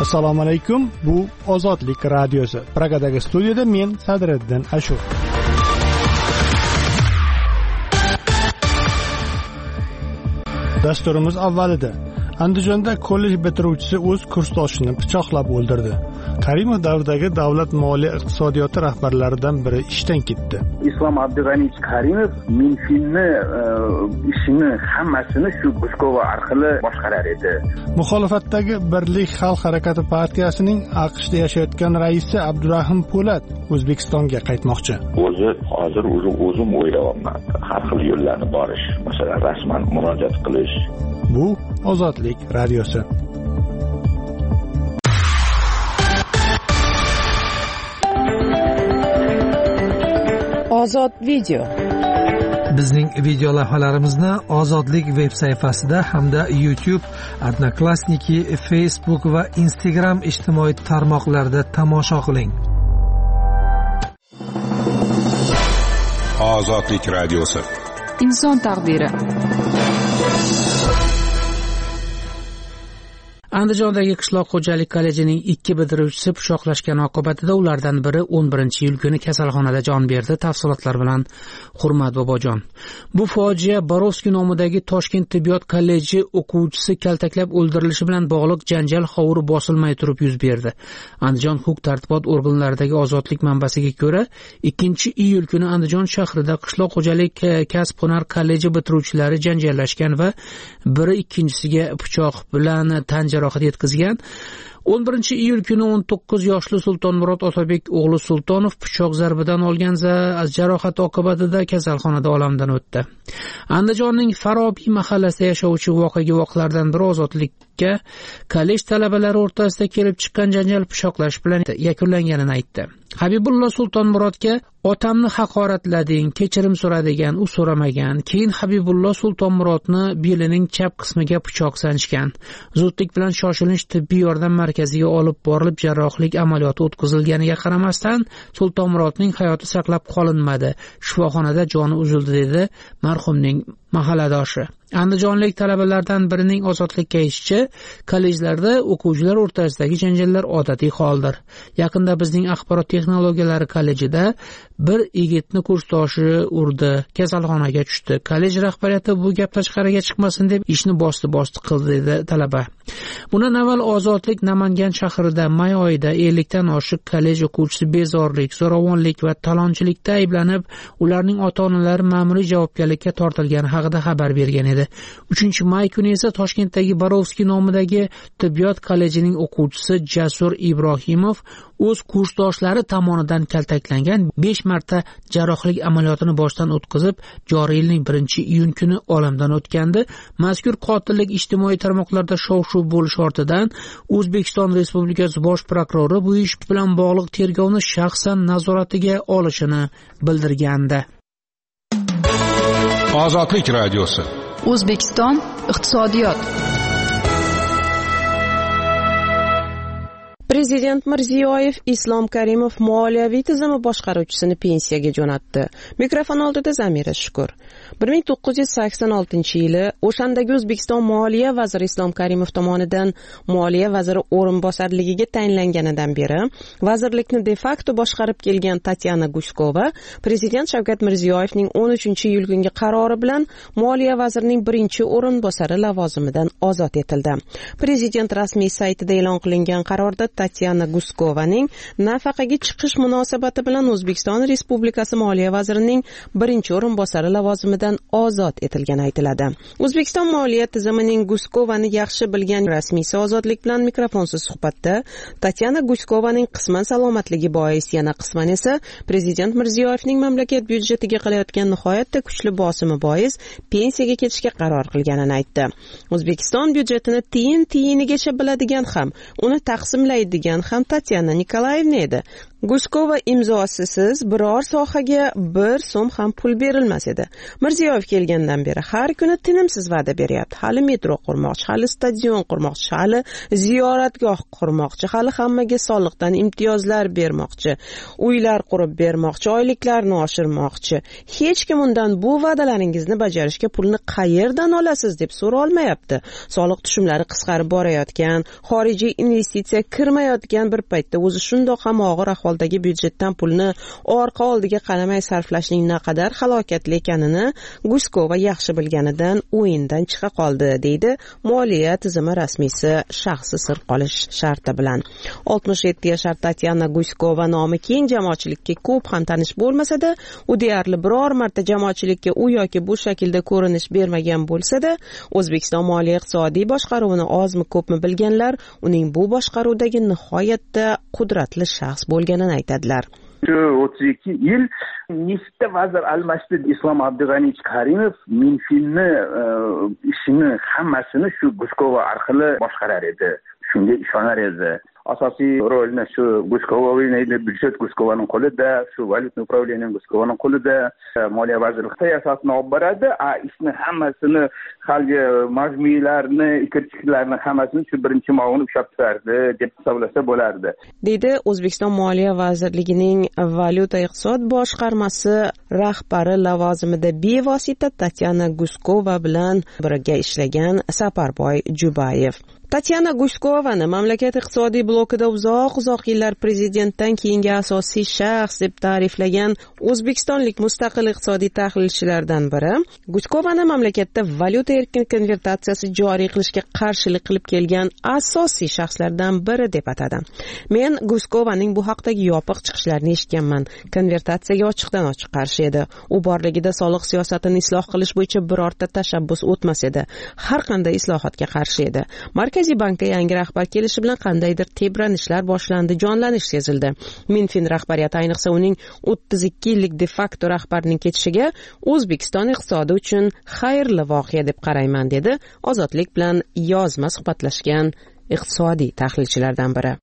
Assalomu alaykum. Bu Ozodlik radiosi. Pragadagi studiyada men Sadriddin Ashur. Dasturimiz avvalida Andijonda kollej bitiruvchisi o'z kursdoshini pichoqlab o'ldirdi. Karimov davridagi davlat moliya iqtisodiyoti rahbarlaridan biri ishdan ketdi. Islom Abdug'aniyevich Karimov Minfinni ishini hammasini shu Guskova orqali boshqarar edi. Muxolifatdagi Birlik xalq harakati partiyasining AQShda yashayotgan raisi Abdurahim Po'lat O'zbekistonga qaytmoqchi. Hozir o'zim o'ylayapman. Har xil yo'llarni borish, masalan, rasman murojaat qilish. Bu Ozodlik radiosi. Ozod video. Bizning video lavhalarimizni Ozodlik veb sayfasida hamda YouTube, Odnoklassniki, Facebook va Instagram ijtimoiy tarmoqlarida tomosha qiling. Ozodlik radiosi. Inson taqdiri. Andijondagi qishloq xo'jalik kollejining 2 bitiruvchisi pichoqlashgani oqibatida ulardan biri 11-iyul kuni kasalxonada jon berdi. Tafsilotlar bilan Hurmat Bobojon. Bu fojia Borovskiy nomidagi Toshkent tibbiyot kolleji o'quvchisi kaltaklab o'ldirilishi bilan bog'liq janjal hovuri bosilmay turib yuz berdi. Andijon huquq-tartibot organlaridagi Ozodlik manbasiga ko'ra, 2-iyul kuni Andijon shahrida qishloq xo'jalik kasb-hunar kolleji bitiruvchilari janjallashgan va biri ikkinchisiga pichoq bilan tan jarohat yetkazgan. 11-iyul kuni 19 yoshli Sultonmurod Otabek o'g'li Sultonov pichoq zarbidan olgan jarohat oqibatida kasalxonada olamdan o'tdi. Andijonning Farobiy mahallasida yashovchi voqealardan biri Ozodlikka kollej talabalari o'rtasida kelib chiqqan janjal pichoqlash bilan yakunlanganini aytdi. Habibullo Sultonmurodga otamni haqoratlading, kechirim so'radigan, u so'ramagan. Keyin Habibullo Sultonmurodni belining chap qismiga pichoq sanchgan. Zudlik bilan shoshilinch tibbiy yordam markaziga olib borilib jarrohlik amaliyoti o'tkazilganiga qaramasdan Sultonmurodning hayoti saqlab qolinmadi. Shifoxonada joni uzildi dedi marhumning mahalladoshi. Andijonlik talabalardan birining Ozodlikka aytishicha, kollejlarda o'quvchilar o'rtasidagi janjallar odatiy holdir. Yaqinda bizning axborot texnologiyalari kollejida bir yigitni kursdoshi urdi, kasalxonaga tushdi. Kollej rahbariyati bu gap tashqariga chiqmasin deb ishni bosti qildi dedi talaba. Bundan avval Ozodlik Namangan shahrida may oyida 50 dan oshiq kollej o'quvchisi bezorilik, zo'ravonlik va talonchilikda ayblanib, ularning ota-onalari ma'muriy javobgarlikka tortilgani haqida xabar bergan edi. 3-may kuni esa Toshkentdagi Borovskiy nomidagi tibbiyot kollejining o'quvchisi Jasur Ibrohimov o'z kursdoshlari tomonidan kaltaklangan 5 marta jarrohlik amaliyotini boshdan o'tkazib, joriy yilning 1-iyun kuni olamdan o'tgandi. Mazkur qotillik ijtimoiy tarmoqlarda shov-shuv bo'lish ortidan O'zbekiston Respublikasi bosh prokurori bu ish bilan bog'liq tergovni shaxsan nazoratiga olishini bildirgandi. Ozodlik radiosi. O'zbekiston iqtisodiyot. Prezident Mirziyoyev Islom Karimov moliyaviy tizimi boshqaruvchisini pensiyaga jo'natdi. Mikrofon oldida Zamira Shukur. 1986-yili o'shandagi O'zbekiston moliya vaziri Islom Karimov tomonidan moliya vaziri o'rinbosarligiga tayinlanganidan beri vazirlikni de facto boshqarib kelgan Tatyana Guskova prezident Shavkat Mirziyoyevning 13-iyul kungi qarori bilan moliya vazirining birinchi o'rinbosari lavozimidan ozod etildi. Prezident rasmiy saytida e'lon qilingan qarorda Tatyana Guskovaning nafaqaga chiqish munosabati bilan O'zbekiston Respublikasi moliya vazirining birinchi o'rinbosari lavozimidan ozod etilgani aytiladi. O'zbekiston moliya tizimining Guskovani yaxshi bilgan rasmiysi Ozodlik bilan mikrofonsiz suhbatda Tatyana Guskovaning qisman salomatligi bois, yana qisman esa prezident Mirziyoyevning mamlakat byudjetiga qilayotgan nihoyatda kuchli bosimi bois pensiyaga ketishga qaror qilganini aytdi. O'zbekiston byudjetini tiyin-tiyinigacha biladigan ham, uni taqsimlaydigan ham Tatyana Nikolayevna edi. Guskova imzosisiz biror sohaga 1 so'm ham pul berilmas edi. Mirziyoyev kelgandan beri har kuni tinimsiz va'da beryapti. Hali metro qurmoqchi, hali stadion qurmoqchi, hali ziyoratgoh qurmoqchi, hali hammaga soliqdan imtiyozlar bermoqchi, uylar qurib bermoqchi, oyliklarni oshirmoqchi. Hech kim undan bu va'dalaringizni bajarishga pulni qayerdan olasiz deb so'ra olmayapti. Soliq tushumlari qisqarib borayotgan, xorijiy investitsiya kirmayotgan bir paytda o'zi shundoq ham og'ir ahvoldagi byudjetdan pulni orqa oldiga qaramay sarflashning naqadar halokatli ekanini Guskova yaxshi bilganidan o'yindan chiqa qoldi, deydi moliya tizimi rasmiysi shaxsi sir qolish sharti bilan. 67 yashar Tatyana Guskova nomi keng jamoatchilikka ko'p ham tanish bo'lmasa-da, u deyarli biror marta jamoatchilikka u yoki bu shaklda ko'rinish bermagan bo'lsa-da, O'zbekiston moliya iqtisodiy boshqaruvini ozmi ko'pmi bilganlar uning bu boshqaruvdagi nihoyatda qudratli shaxs bo'lganini aytadilar. 32 yil nechta vazir almashdi. Islom Abdug'aniyevich Karimov Minfinni ishini hammasini shu Guskova orqali boshqarar edi. Shunga ishonar edi. Asosiy rolni shu Guskova o'ynaydi. Byudjet Guskovaning qo'lida, shu valyutniy upravleniya Guskovaning qo'lida, moliya vazirligi siyosatini olib boradi. Ishni hammasini, halgi majmualarni, kirchiklarni hammasini shu birinchi muavin ushlab turardi deb hisoblasa bo'lardi. Deydi O'zbekiston Moliya vazirligining valyuta iqtisod boshqarmasi rahbari lavozimida bevosita Tatyana Guskova bilan birga ishlagan Saparboy Jubayev. Tatyana Guskovani mamlakat iqtisodiy blokida uzoq yillar prezidentdan keyingi asosiy shaxs deb ta'riflagan o'zbekistonlik mustaqil iqtisodiy tahlilchilardan biri Guskovani mamlakatda valyuta erkin konvertatsiyasi joriy qilishga qarshilik qilib kelgan asosiy shaxslardan biri deb atadi. Men Guskovaning bu haqdagi yopiq chiqishlarini eshitganman. Konvertatsiyaga ochiqdan ochiq qarshi edi. U borligida soliq siyosatini isloh qilish bo'yicha birorta tashabbus o'tmas edi. Har qanday islohotga qarshi edi. Markaziy bankka yangi rahbar kelishi bilan qandaydir tebranishlar boshlandi, jonlanish sezildi. Minfin rahbariyati ayniqsa uning 32 yillik de facto rahbarining ketishiga O'zbekiston iqtisodi uchun xayrli voqea deb qarayman, dedi Ozodlik bilan yozma suhbatlashgan iqtisodiy tahlilchilardan biri.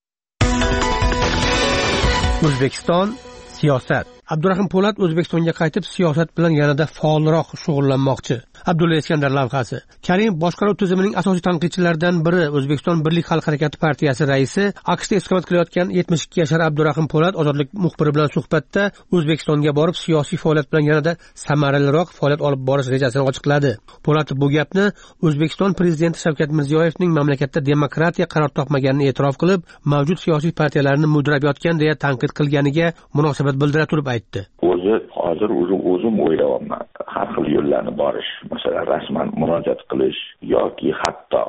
O'zbekiston siyosat. Abdurahim Po'lat O'zbekistonga qaytib siyosat bilan yanada faolroq shug'ullanmoqchi. Abdulla Iskandar lavhasi. Karimov boshqaruv tizimining asosiy tanqidchilaridan biri O'zbekiston Birlik xalq harakati partiyasi raisi, AQShda istiqomat qilayotgan 72 yashar Abdurahim Po'lat Ozodlik muxbiri bilan suhbatda O'zbekistonga borib siyosiy faoliyat bilan yanada samaraliroq faoliyat olib borish rejasini ochiqladi. Po'lat bu gapni O'zbekiston prezidenti Shavkat Mirziyoyevning mamlakatda demokratiya qaror topmaganini e'tirof qilib, mavjud siyosiy partiyalarni mudrab yotgan deya tanqid qilganiga munosabat bildira turib aytdi. Hozir o'zim o'ylayapman. Har xil yo'llarni borish, masalan, rasman murojaat qilish yoki hatto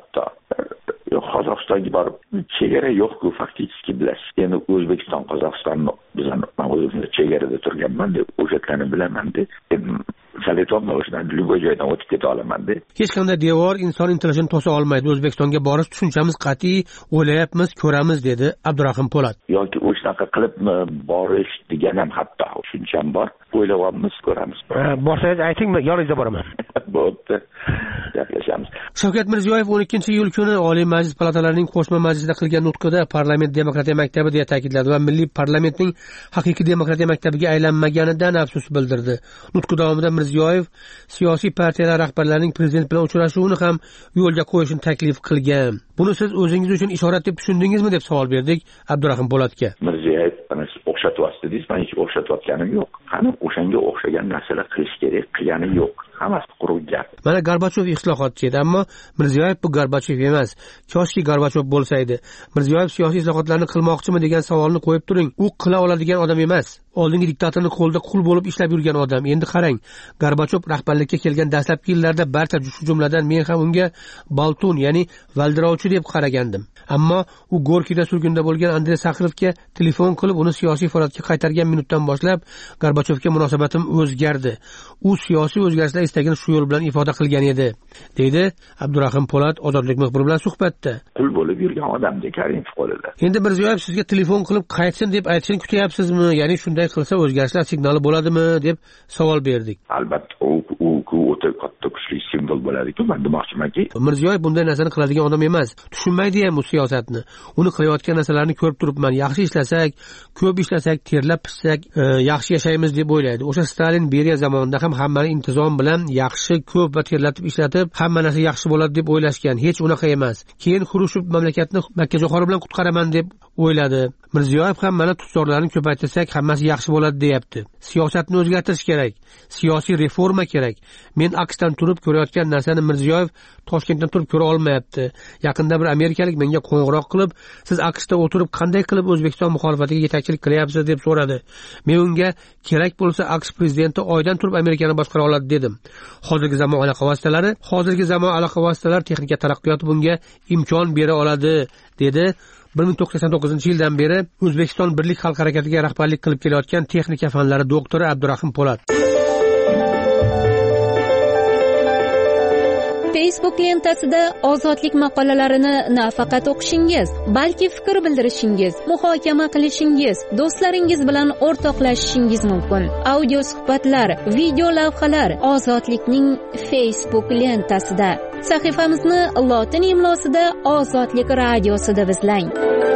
Qozog'istonga borib chegara yo'q-ku faktiski bilasiz. Endi O'zbekiston Qozog'istonni men o'zimni chegarada turganman deb o'shatlarni bilaman deb Saletomda o'shadan любой joydan o'tib keta olaman deb. Hech qanday devor inson intilishini to'sa olmaydi. O'zbekistonga borish tushunchamiz qat'iy, o'ylayapmiz, ko'ramiz, dedi Abdurahim Po'lat. Yoki o'shanaqa qilibmi borish degan ham hatto tushuncham bor. O'ylayapmiz, ko'ramiz. Borsangiz ayting, yoningizda boraman. Bo'pti. Gaplashamiz. Shavkat Mirziyoyev 12-iyul kuni Oliy Majlis palatalarining qo'shma majlisida qilgan nutqida parlament demokratiya maktabi deya ta'kidladi va milliy parlamentning haqiqiy demokratiya maktabiga aylanmaganidan afsus bildirdi. Nutq davomida Mirziyoyev siyosiy partiyalar rahbarlarining prezident bilan uchrashuvini ham yo'lga qo'yishni taklif qilgan. Buni siz o'zingiz uchun ishorat deb tushundingizmi deb savol berdik Abdurahim Po'latga. Mirziyoyev o'xshatyapti deysiz, men hech o'xshatayotganim yo'q. Qani o'shanga o'xshagan narsalar qilish kerak, qilgani yo'q. Hammasi quruq gap. Mana Gorbachov islohotchi edi, ammo Mirziyoyev bu Gorbachov emas. Koshki Gorbachov bo'lsa edi. Mirziyoyev siyosiy islohotlarni qilmoqchimi degan savolni qo'yib turing. U qila oladigan odam emas. Oldingi diktatorning qo'lida qul bo'lib ishlab yurgan odam. Endi qarang, Gorbachov rahbarlikka kelgan dastlabki yillarda barcha shu jumladan men ham unga Baltun, ya'ni valdirovchi deb qaragandim. Ammo u Gorkida surgunda bo'lgan Andrey Sakharovga telefon qilib uni siyosiy faoliyatga qaytargan minutdan boshlab Gorbachovga munosabatim o'zgardi. U siyosiy o'zgarishlar istagini shu yo'l bilan ifoda qilgan edi, deydi Abdurahim Po'lat Ozodlik muxbiri bilan suhbatda. Qul bo'lib yurgan odamdek Karimov qo'lida. Endi Mirziyoyev sizga telefon qilib qaytsin deb aytishini kutyapsizmi? Ya'ni shunday qanday qilsa o'zgarishlar signali bo'ladimi deb savol berdik. Albatta, u o'ta katta kuchli simbol bo'ladi-ku, men demoqchimanki. Mirziyoyev bunday narsani qiladigan odam emas. Tushunmaydi ham bu siyosatni. Uni qilayotgan narsalarni ko'rib turibman. Yaxshi ishlasak, ko'p ishlasak, terlab pishsak, yaxshi yashaymiz deb o'ylaydi. O'sha Stalin Beriya zamonida ham hammani intizom bilan yaxshi, ko'p va terlatib ishlatib, hamma narsa yaxshi bo'ladi deb o'ylashgan. Hech unaqa emas. Keyin Xrushchev mamlakatni makkajo'xori bilan qutqaraman deb o'yladi. Mirziyoyev ham mana tutzorlarni ko'paytirsak, hammasi yaxshi bo'ladi deyapti. Siyosatni o'zgartirish kerak. Siyosiy reforma kerak. Men AQShdan turib ko'rayotgan narsani Mirziyoyev Toshkentdan turib ko'ra olmayapti. Yaqinda bir amerikalik menga qo'ng'iroq qilib, siz AQShda o'tirib qanday qilib O'zbekiston muxolifatiga yetakchilik qilyapsiz deb so'radi. Men unga kerak bo'lsa AQSh prezidenti oydan turib Amerikani boshqara oladi dedim. Hozirgi zamon aloqa vositalari texnika taraqqiyoti bunga imkon bera oladi dedi. 1989-yildan beri O'zbekiston Birlik xalq harakatiga rahbarlik qilib kelayotgan texnika fanlari doktori Abdurahim Po'lat. Facebook lentasida ozodlik maqolalarini nafaqat o'qishingiz, balki fikr bildirishingiz, muhokama qilishingiz, do'stlaringiz bilan o'rtoqlashishingiz mumkin. Audio suhbatlar, video lavhalar Ozodlikning Facebook lentasida. Sahifamizni lotin imlosida Ozodlik radiosida izlang.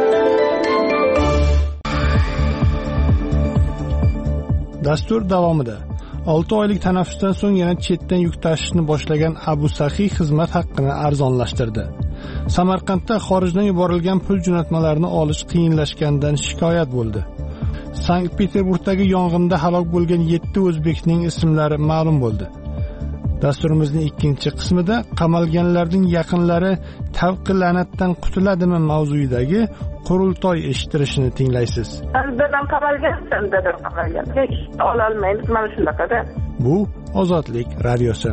Dastur davomida 6 oylik tanaffusdan so'ng yana chetdan yuk tashishni boshlagan Abu Saxiy xizmat haqqini arzonlashtirdi. Samarqandda xorijdan yuborilgan pul jo'natmalarini olish qiyinlashgandan shikoyat bo'ldi. Sankt-Peterburgdagi yong'inda halok bo'lgan 7 o'zbekning ismlari ma'lum bo'ldi. Dasturimizning ikkinchi qismida qamalganlarning yaqinlari tavqi la'natdan qutuladimi mavzuidagi qurultoy eshittirishini tinglaysiz. Dadam qamalgan. Hech ola olmaymiz mana shunaqada. Bu Ozodlik radiosi.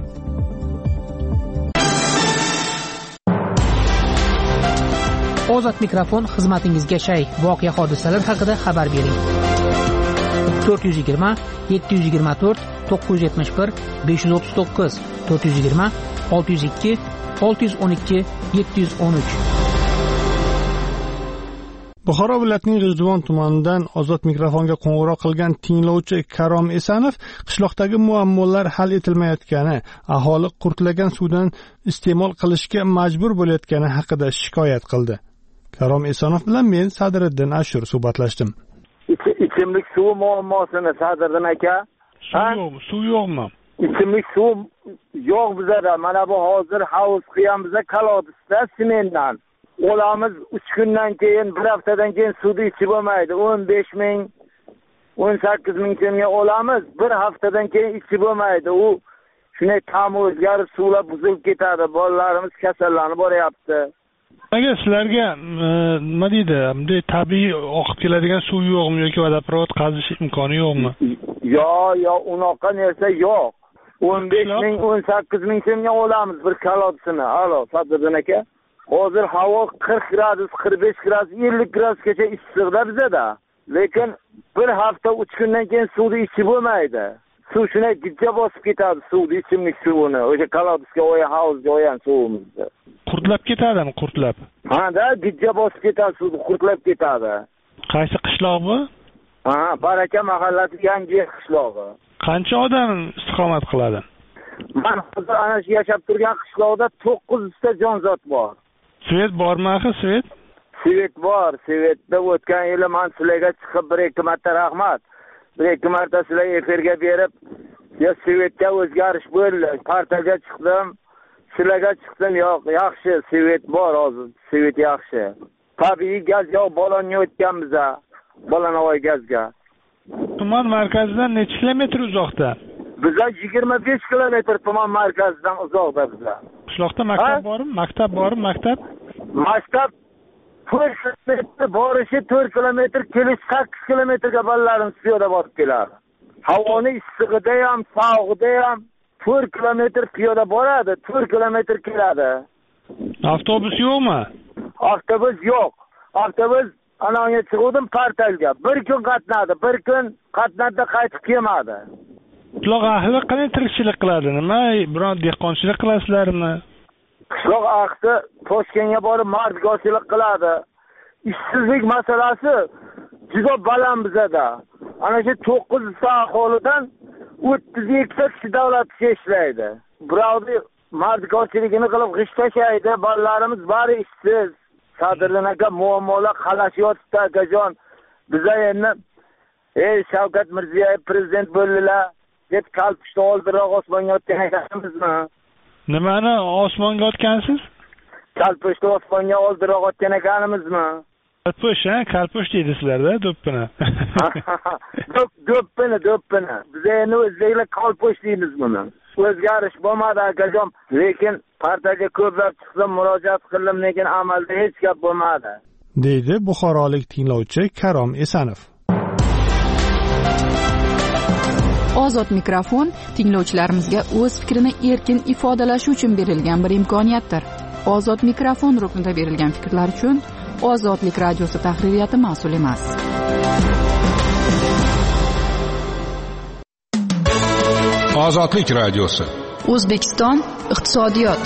Ozod mikrofon xizmatingizga shay. Voqea hodisalar haqida xabar bering. 420 724 971 539 420 602 612 713. Buxoro viloyatining G'ijduvon tumanidan Ozod mikrofonga qo'ng'iroq qilgan tinglovchi Karom Esanov qishloqdagi muammolar hal etilmayotgani, aholi qurtlagan suvdan iste'mol qilishga majbur bo'layotgani haqida shikoyat qildi. Karom Esanov bilan men Sadriddin Ashur suhbatlashdim. İçimlik suv muammosini Sadriddin aka. Suv yo'qmi? İçimlik suv yo'q bizda. Mana bu hozir havuz qilamiz kolodisda sementdan. Olamiz 3 kundan keyin, 1 haftadan keyin suvni ichib bo'lmaydi. 15 ming, 18 ming so'mga olamiz, 1 haftadan keyin ichib bo'lmaydi. U shunday ta'mi o'zgarib, suvlar buzilib ketadi. Bolalarimiz kasallanib boryapti. Agar sizlarga nima deydi, bunday tabiiy oqib keladigan suv yo'qmi yoki vodoprovod qazish imkoni yo'qmi? Yo, unaqa narsa yo'q. 15 ming, 18 ming so'mga olamiz bir kolodisini. Alo, Sadriddin aka. Hozir havo 40 gradus, 45 gradus, 50 gradusgacha issiqda bizda. Lekin bir hafta 3 kundan keyin suvni ichib bo'lmaydi. Suv shunday gijja bosib ketadi, suvni ichimlik suvini. O'sha kolodisga havuzga o'yan suvimizni. Qurtlab ketadimi, qurtlab? Ha-da, gijja bosib ketadi, suvni qurtlab ketadi. Qaysi qishloq bu? Baraka mahallasi Yangi qishlog'i. Qancha odam istiqomat qiladi? Men hozir ana shu yashab turgan qishloqda 900 ta jonzot bor. Svet bormi axir, svet? Svet bor. Svetda o'tgan yili men sizlarga chiqib 1-2 marta rahmat. 1-2 marta sizlar efirga berib, yo svetga o'zgarish bo'ldi. Portalga chiqdim. Sizlarga chiqdim, yo'q, yaxshi, svet bor hozir. Svet yaxshi. Tabiiy gaz yo'q, balonga o'tgan biza. Balonavoy gazga. Tuman markazidan necha kilometr uzoqda? Biza 25 kilometr tuman markazidan uzoqda biza. Qishloqda maktab bormi? Maktab bormi? Maktab 4 kilometr borishi 4 kilometr, kelish 8 kilometrga bolalarimiz piyoda borib keladi. Havoni issig'ida ham, sog'ida ham 4 kilometr piyoda boradi, 4 kilometr keladi. Avtobus yo'qmi? Avtobus yo'q. Avtobus anaga chiqdim portalga. 1 kun qatnadi, 1 kun qatnadi, qaytib kelmadi. Qishloq ahli qanday tirikchilik qiladi? Nima, biron dehqonchilik qilasizlarmi? Qishloq ahli Toshkentga borib mardgo'chilik qiladi. Ishsizlik masalasi juda baland bizada. Ana shu 900 ta aholidan 32 kishi davlat ishida ishlaydi. Birovni mardkorchiligini qilib g'ish tashlaydi. Bolalarimiz bari ishsiz. Sadrdan aka muammolar qalashib yotibdi akajon. Biza endi Shavkat Mirziyoyev prezident bo'ldilar deb kalpishni oldiroq osmonga otgan ekanmizmi? Nimani osmonga otgansiz? Kalpishni osmonga oldiroq otgan ekanmizmi? Kalpush, kalpush deydi sizlarda, do'ppini. Do'ppini. Biz endi o'zbeklar kalpush deymiz buni. O'zgarish bo'lmadi akajon, lekin partiyaga ko'plab chiqsam murojaat qildim, lekin amalda hech gap bo'lmadi. Deydi buxorolik tinglovchi Karom Esanov. Ozod mikrofon tinglovchilarimizga o'z fikrini erkin ifodalashi uchun berilgan bir imkoniyatdir. Ozod mikrofon ruknida berilgan fikrlar uchun Ozodlik radiosi tahririyati mas'ul emas. Ozodlik radiosi. O'zbekiston iqtisodiyot.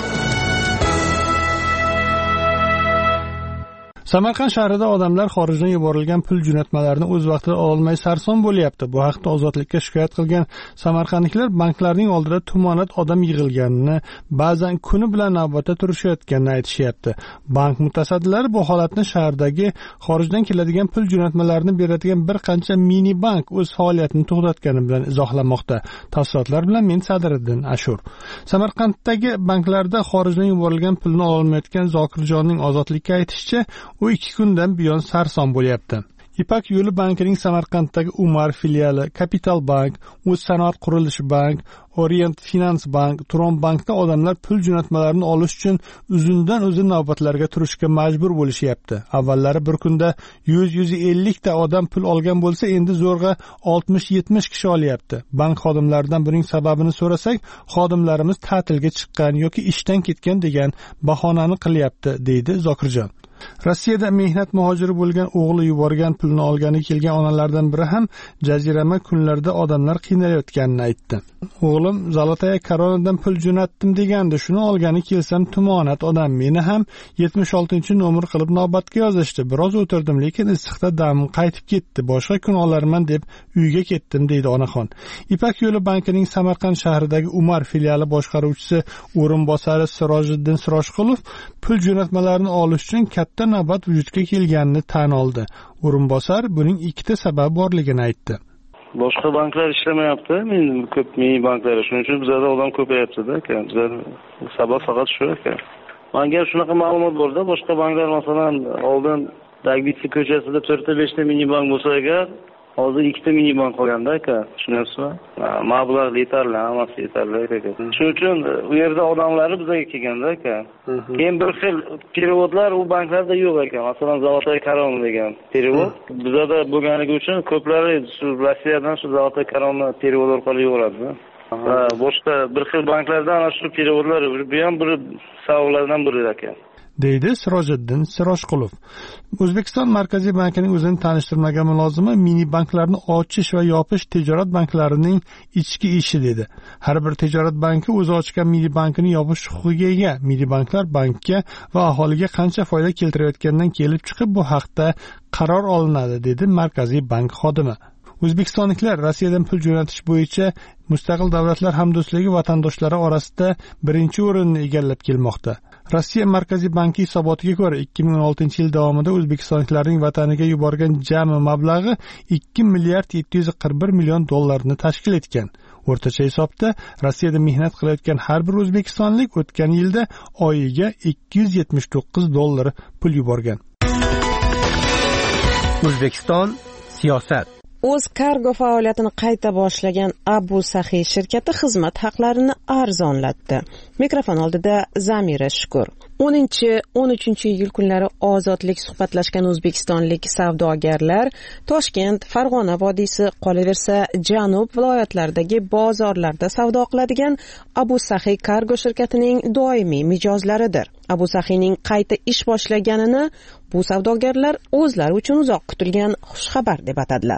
Samarqand shahrida odamlar xorijdan yuborilgan pul jo'natmalarini o'z vaqtida ololmay sarson bo'lyapti. Bu haqda Ozodlikka shikoyat qilgan samarqandliklar banklarning oldida tumonat odam yig'ilganini, ba'zan kuni bilan navbatda turishayotganini aytishyapti. Bank mutasaddilari bu holatni shahardagi xorijdan keladigan pul jo'natmalarini beradigan bir qancha mini bank o'z faoliyatini to'xtatgani bilan izohlamoqda. Tafsilotlar bilan men Sadriddin Ashur. Samarqanddagi banklarda xorijdan yuborilgan pulni ololmayotgan Zokirjonning Ozodlikka aytishicha, u 2 kundan buyon sarson bo'lyapti. Ipak yo'li bankining Samarqanddagi Umar filiali, Kapital bank, O'z sanoat qurilishi bank, Orient Finance bank, Turon bankda odamlar pul jo'natmalarini olish uchun uzundan uzun navbatlarga turishga majbur bo'lishyapti. Avvallari bir kunda 100-150 ta odam pul olgan bo'lsa, endi zo'rg'a 60-70 kishi olyapti. Bank xodimlaridan buning sababini so'rasak, xodimlarimiz ta'tilga chiqqan yoki ishdan ketgan degan bahonani qilyapti, deydi Zokirjon. Rossiyada mehnat muhojiri bo'lgan o'g'li yuborgan pulni olgani kelgan onalardan biri ham jazirama kunlarda odamlar qiynalayotganini aytdi. O'g'lim Zolotaya Koronadan pul jo'natdim degandi, shuni olgani kelsam tumonat odam meni ham 76-nomer qilib navbatga yozishdi. Biroz o'tirdim, lekin issiqda damim qaytib ketdi. Boshqa kun olarman deb uyga ketdim, deydi onaxon. Ipak yo'li bankining Samarqand shahridagi Umar filiali boshqaruvchisi o'rinbosari Sirojiddin Siroshqulov pul jo'natmalarini olish uchun katta navbat vujudga kelganini tan oldi. O'rinbosar buning 2 ta sababi borligini aytdi. Boshqa banklar ishlamayapti, ko'p mini banklar, shuning uchun bizda odam ko'payapti-da, bizda sabab faqat shu ekan. Menga shunaqa ma'lumot borda, boshqa banklar masalan oldin Dagbitsi ko'chasida 4-5 ta mini bank bo'lsa agar, hozir 2 ta mini bank qolganda aka, tushunyapsizmi? Mablag' yetarli, hammasi yetarli ekan. Shuning uchun u yerda odamlari bizga kelganda aka. Keyin bir xil perevodlar u banklarda yo'q ekan. Masalan, Zolotaya Korona degan perevod bizda bo'lganligi uchun ko'plari shu Rossiyadan shu Zolotaya Korona perevod orqali yo'radi. Boshqa bir xil banklardan ana shu perevodlar bu ham bir savollardan biri ekan. deydi Sirojiddin Siroshqulov. O'zbekiston Markaziy bankining o'zini tanishtirmagan mulozimi mini banklarni ochish va yopish tijorat banklarining ichki ishi dedi. Har bir tijorat banki o'zi ochgan mini bankini yopish huquqiga ega. Mini banklar bankka va aholiga qancha foyda keltirayotganidan kelib chiqib bu haqda qaror olinadi, dedi Markaziy bank xodimi. O'zbekistonliklar Rossiyadan pul jo'natish bo'yicha mustaqil davlatlar hamdo'stligi vatandoshlari orasida birinchi o'rinni egallab kelmoqda. Rossiya Markaziy banki hisobotiga ko'ra 2016-yil davomida o'zbekistonliklarning vataniga yuborgan jami mablag'i 2 milliard 741 million dollarni tashkil etgan. O'rtacha hisobda Rossiyada mehnat qilayotgan har bir o'zbekistonlik o'tgan yilda oyiga 279 dollar pul yuborgan. O'zbekiston siyosat. O'z kargo faoliyatini qayta boshlagan Abu Saxiy shirkati xizmat haqlarini arzonlatdi. Mikrofon oldida Zamira Shukur. 10-13 kunlari ozodlik suhbatlashgan o'zbekistonlik savdogarlar Toshkent, Farg'ona vodiysi, qolaversa Janub viloyatlaridagi bozorlarda savdo qiladigan Abu Saxiy kargo shirkatining doimiy mijozlaridir. Abu Saxiyning qayta ish boshlaganini bu savdogarlar o'zlari uchun uzoq kutilgan xushxabar deb atadilar.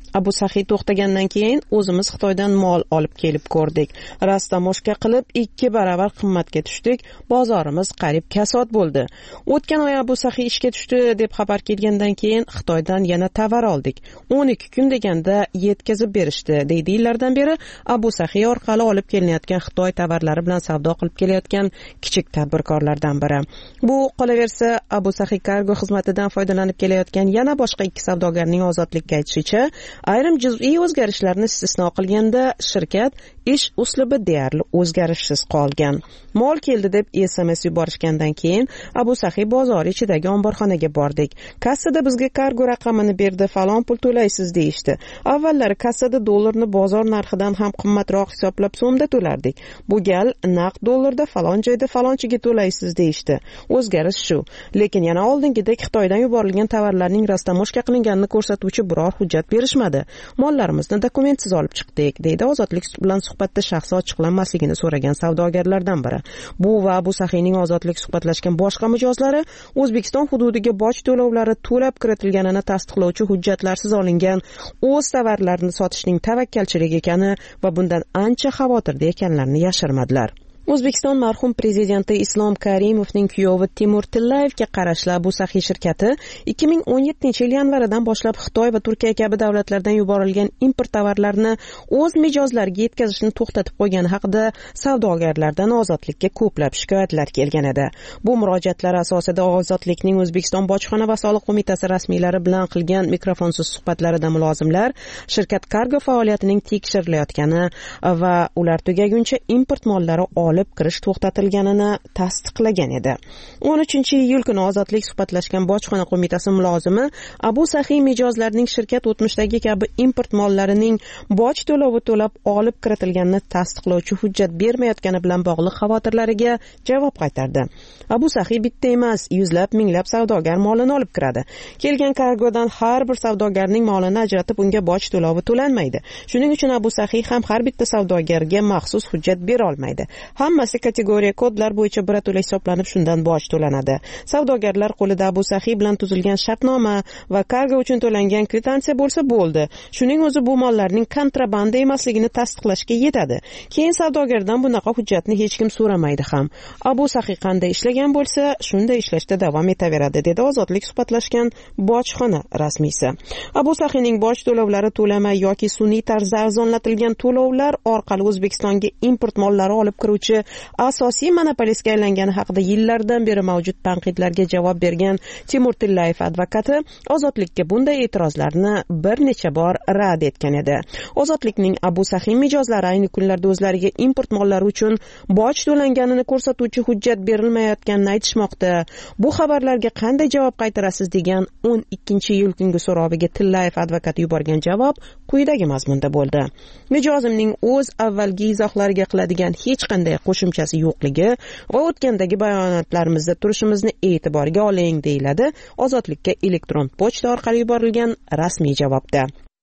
Abu Saxiy to'xtagandan keyin o'zimiz Xitoydan mol olib kelib ko'rdik. Rastamoshka qilib 2 baravar qimmatga tushdik. Bozorimiz qarib kasod bo'ldi. O'tgan oy Abu Saxiy ishga tushdi deb xabar kelgandan keyin Xitoydan yana tovar oldik. 12 kun deganda yetkazib berishdi. Deydi yillardan beri Abu Saxiy orqali olib kelinayotgan Xitoy tovarlari bilan savdo qilib kelayotgan kichik tadbirkorlardan biri. Bu qolaversa Abu Saxiy kargo xizmatidan foydalanib kelayotgan yana boshqa 2 savdogarning ozodlikka aytishicha, ayrim juz'iy o'zgarishlarni istisno qilganda shirkat ish uslubi deyarli o'zgarishsiz qolgan. Mol keldi deb SMS yuborishgandan keyin Abu Saxiy bozori ichidagi omborxonaga bordik. Kassada bizga kargo raqamini berdi, falon pul to'laysiz deyishdi. Avvallari kassada dollarni bozor narxidan ham qimmatroq hisoblab so'mda to'lardik. Bu gal naqd dollarda falon joyda falonchiga to'laysiz deyishdi. O'zgarish shu. Lekin yana oldingidek Xitoydan yuborilgan tovarlarning rastamoshka qilinganini ko'rsatuvchi biror hujjat berishmadi. Mollarimizni dokumentsiz olib chiqdik, deydi Ozodlik bilan suhbatda shaxsi ochiqlanmasligini so'ragan savdogarlardan biri. Bu va Abu Saxiyning Ozodlik suhbatlashgan boshqa mijozlari O'zbekiston hududiga boj to'lovlari to'lab kiritilganini tasdiqlovchi hujjatlarsiz olingan o'z tovarlarini sotishning tavakkalchilik ekani va bundan ancha xavotirda ekanlarini yashirmadilar. O'zbekiston marhum prezidenti Islom Karimovning kuyovi Timur Tillayevga qarashli Abu Saxiy shirkati 2017-yil yanvaridan boshlab Xitoy va Turkiya kabi davlatlardan yuborilgan import tovarlarini o'z mijozlariga yetkazishni to'xtatib qo'ygani haqida savdogarlardan Ozodlikka ko'plab shikoyatlar kelgan edi. Bu murojaatlar asosida Ozodlikning O'zbekiston bojxona va soliq qo'mitasi rasmiylari bilan qilgan mikrofonsiz suhbatlarida mulozimlar shirkat kargo faoliyatining tekshirilayotgani va ular tugaguncha import mollari olib kirish to'xtatilganini tasdiqlagan edi. 13-iyul kuni Ozodlik suhbatlashgan bojxona qo'mitasi mulozimi Abu Saxiy mijozlarining shirkat o'tmishdagi kabi import mollarining boj to'lovi to'lab olib kiritilganini tasdiqlovchi hujjat bermayotgani bilan bog'liq xavotirlariga javob qaytardi. Abu Saxiy bitta emas, yuzlab, minglab savdogar molini olib kiradi. Kelgan kargodan har bir savdogarning molini ajratib unga boj to'lovi to'lanmaydi. Shuning uchun Abu Saxiy ham har bitta savdogarga maxsus hujjat bera olmaydi. Hammasi kategoriya kodlar bo'yicha birato'la hisoblanib shundan boj to'lanadi. Savdogarlar qo'lida Abu Saxiy bilan tuzilgan shartnoma va kargo uchun to'langan kvitansiya bo'lsa bo'ldi. Shuning o'zi bu mollarning kontrabanda emasligini tasdiqlashga yetadi. Keyin savdogardan bunaqa hujjatni hech kim so'ramaydi ham. Abu Saxiy qanday ishlagan bo'lsa, shunday ishlashda davom etaveradi, dedi Ozodlik suhbatlashgan bojxona rasmiysi. Abu Saxiyning boj to'lovlari to'lamay yoki sun'iy tarzda arzonlatilgan to'lovlar orqali O'zbekistonga import mollari olib kiruvchi asosiy monopolistga aylangani haqida yillardan beri mavjud tanqidlarga javob bergan Timur Tillayev advokati Ozodlikka bunday e'tirozlarni bir necha bor rad etgan edi. Ozodlikning Abu Saxiy mijozlari ayni kunlarda o'zlariga import mollari uchun boj to'langanini ko'rsatuvchi hujjat berilmayotganini aytishmoqda. Bu xabarlarga qanday javob qaytarasiz degan 12-iyul kungi so'roviga Tillayev advokati yuborgan javob quyidagi mazmunda bo'ldi. Mijozimning o'z avvalgi izohlariga qiladigan hech qanday qo'shimchasi yo'qligi va o'tgandagi bayonotlarimizda turishimizni e'tiborga oling, deyiladi Ozodlikka elektron pochta orqali yuborilgan rasmiy javobda.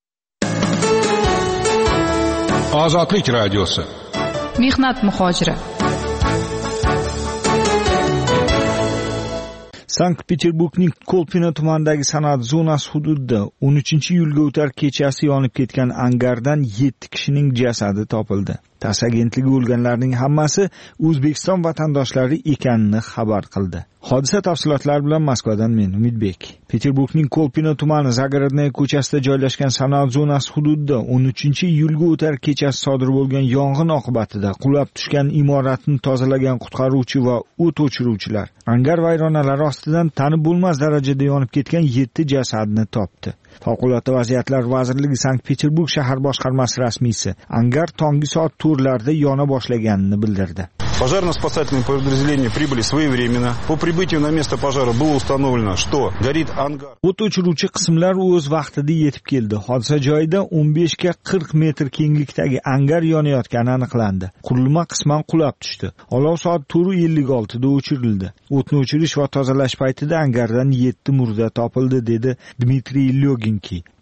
Ozodlik radiosi. Mehnat muhojiri. Sankt-Peterburgning Kolpino tumanidagi sanoat zonasi hududida 13-iyulga o'tar kechasi yonib ketgan angardan 7 kishining jasadi topildi. TASS agentligi o'lganlarning hammasi O'zbekiston vatandoshlari ekanini xabar qildi. Hodisa tafsilotlari bilan Moskvadan men Umidbek. Peterburgning Kolpino tumani Zagorodnaya ko'chasida joylashgan sanoat zonasi hududida 13-iyulga o'tar kechasi sodir bo'lgan yong'in oqibatida qulab tushgan imoratni tozalagan qutqaruvchi va o't o'chiruvchilar angar vayronalari ostidan tanib bo'lmas darajada yonib ketgan 7 jasadni topdi. Favqulodda vaziyatlar vazirligi Sankt-Peterburg shahar boshqarmasi rasmiysi angar tongi soat 4larda yona boshlaganini bildirdi. Пожарно-спасательные подразделения прибыли своевременно. По прибытию на место пожара было установлено, что горит ангар. O't o'chiruvchi qismlar o'z vaqtida yetib keldi. Hodisa joyida 15 ga 40 metr kenglikdagi angar yonayotgani aniqlandi. Qurilma qisman qulab tushdi. Olov soat 4:56 da o'chirildi. O'tni o'chirish va tozalash paytida angardan 7 murda topildi, dedi Dmitriy Lyoginki,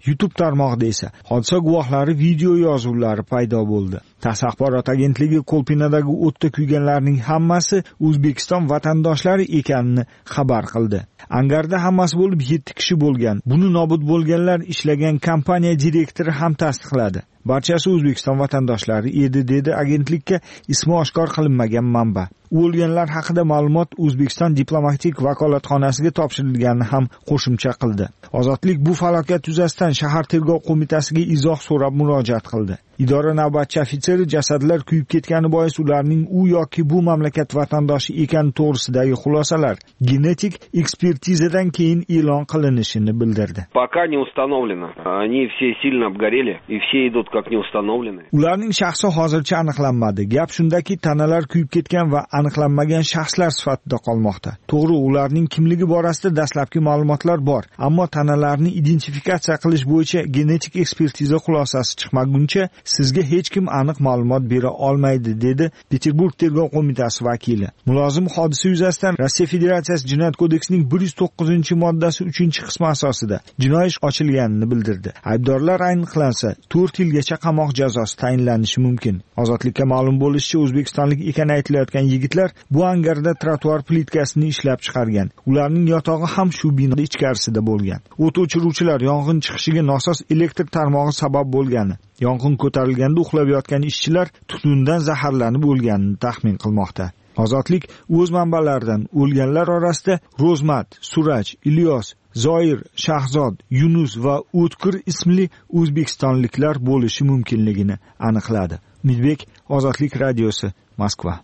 YouTube tarmog'ida esa hodisa guvohlari video yozuvlari paydo bo'ldi. TASS axborot agentligi Kolpinadagi o'tda kuyganlarning hammasi O'zbekiston vatandoshlari ekanini xabar qildi. Angarda hammasi bo'lib 7 kishi bo'lgan. Buni nobud bo'lganlar ishlagan kompaniya direktori ham tasdiqladi. Barchasi O'zbekiston vatandoshlari edi, dedi agentlikka ismi oshkor qilinmagan manba. O'lganlar haqida ma'lumot O'zbekiston diplomatik vakolatxonasiga topshirilganini ham qo'shimcha qildi. Ozodlik bu falokat yuzasidan shahar tergov qo'mitasiga izoh so'rab murojaat qildi. Idora navbatchi ofitseri jasadlar kuyib ketgani bois ularning u yoki bu mamlakat vatandoshi ekani to'g'risidagi xulosalar genetik ekspertizadan keyin e'lon qilinishini bildirdi. Пока не установлено. Они все сильно обгорели и все идут как не установленные. Ularning shaxsi hozircha aniqlanmadi. Gap shundaki, tanalar kuyib ketgan va aniqlanmagan shaxslar sifatida qolmoqda. To'g'ri, ularning kimligi borasida dastlabki ma'lumotlar bor, ammo tanalarni identifikatsiya qilish bo'yicha genetik ekspertiza xulosasi chiqmaguncha sizga hech kim aniq ma'lumot bera olmaydi, dedi Peterburg tergov qo'mitasi vakili. Mulozim hodisa yuzasidan Rossiya Federatsiyasi Jinoyat kodeksining 109-moddasi 3-qismi asosida jinoiy ish ochilganini bildirdi. Aybdorlar aniqlansa 4 yilgacha qamoq jazosi tayinlanishi mumkin. Ozodlikka ma'lum bo'lishicha, o'zbekistonlik ekani aytilayotgan yigitlar bu angarda trotuar plitkasini ishlab chiqargan. Ularning yotog'i ham shu bino ichkarisida bo'lgan. O't o'chiruvchilar yong'in chiqishiga nosoz elektr tarmog'i sabab bo'lgani, yong'in ko'tarilganda uxlab yotgan ishchilar tutundan zaharlanib o'lganini taxmin qilmoqda. Ozodlik o'z manbalaridan o'lganlar orasida Rozmat, Suraj, Ilyos, Zoir, Shahzod, Yunus va O'tkir ismli o'zbekistonliklar bo'lishi mumkinligini aniqladi. Midbek, Ozodlik radiosi, Moskva.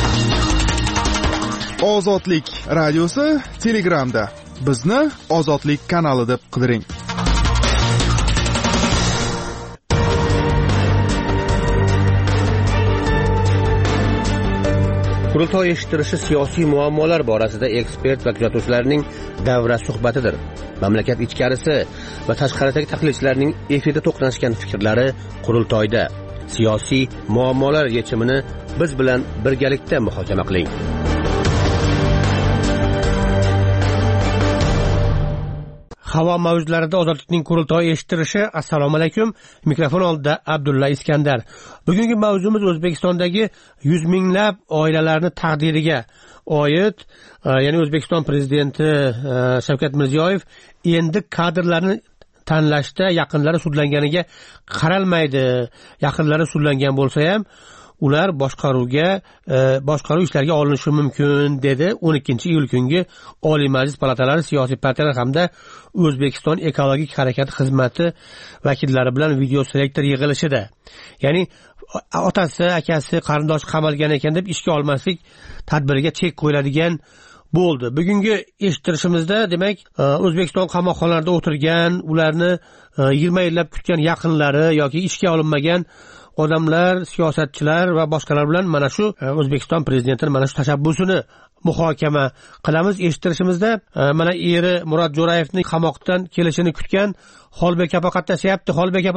Ozodlik radiosi Telegramda. Bizni Ozodlik kanali deb qidiring. Qurultoy eshittirishi siyosiy muammolar borasida ekspert va kuzatuvchilarning davra suhbatidir. Mamlakat ichkarisi va tashqaridagi tahlilchilarning efirda to'qnashgan fikrlari qurultoyda. Siyosiy muammolar yechimini biz bilan birgalikda muhokama qiling. Havo mavjlarida Ozodlikning qurultoyi eshittirishi. Assalomu alaykum. Mikrofon oldida Abdulla Iskandar. Bugungi mavzumiz O'zbekistondagi 100 minglab oilalarning taqdiriga oid. Ya'ni O'zbekiston prezidenti Shavkat Mirziyoyev endi kadrlarni tanlashda yaqinlari sudlanganiga qaralmaydi. Yaqinlari sudlangan bo'lsa ham ular boshqaruv ishlariga olinishi mumkin, dedi 12-iyul kungi Oliy Majlis palatalari, siyosiy partiyalar hamda O'zbekiston ekologik harakati xizmati vakillari bilan video selektor yig'ilishida. Ya'ni otasi, akasi, qarindoshi qamalgan ekan deb ishga olmaslik tadbiriga chek qo'yiladigan bo'ldi. Bugungi eshittirishimizda demak O'zbekiston qamoqxonalarida o'tirgan, ularni 20 yillab kutgan yaqinlari yoki ishga olinmagan odamlar, siyosatchilar va boshqalar bilan mana shu O'zbekiston prezidentining mana shu tashabbusini muhokama qilamiz. Eshittirishimizda mana eri Murod Jo'rayevning qamoqdan kelishini kutgan Xolbek opa qatnashyapti.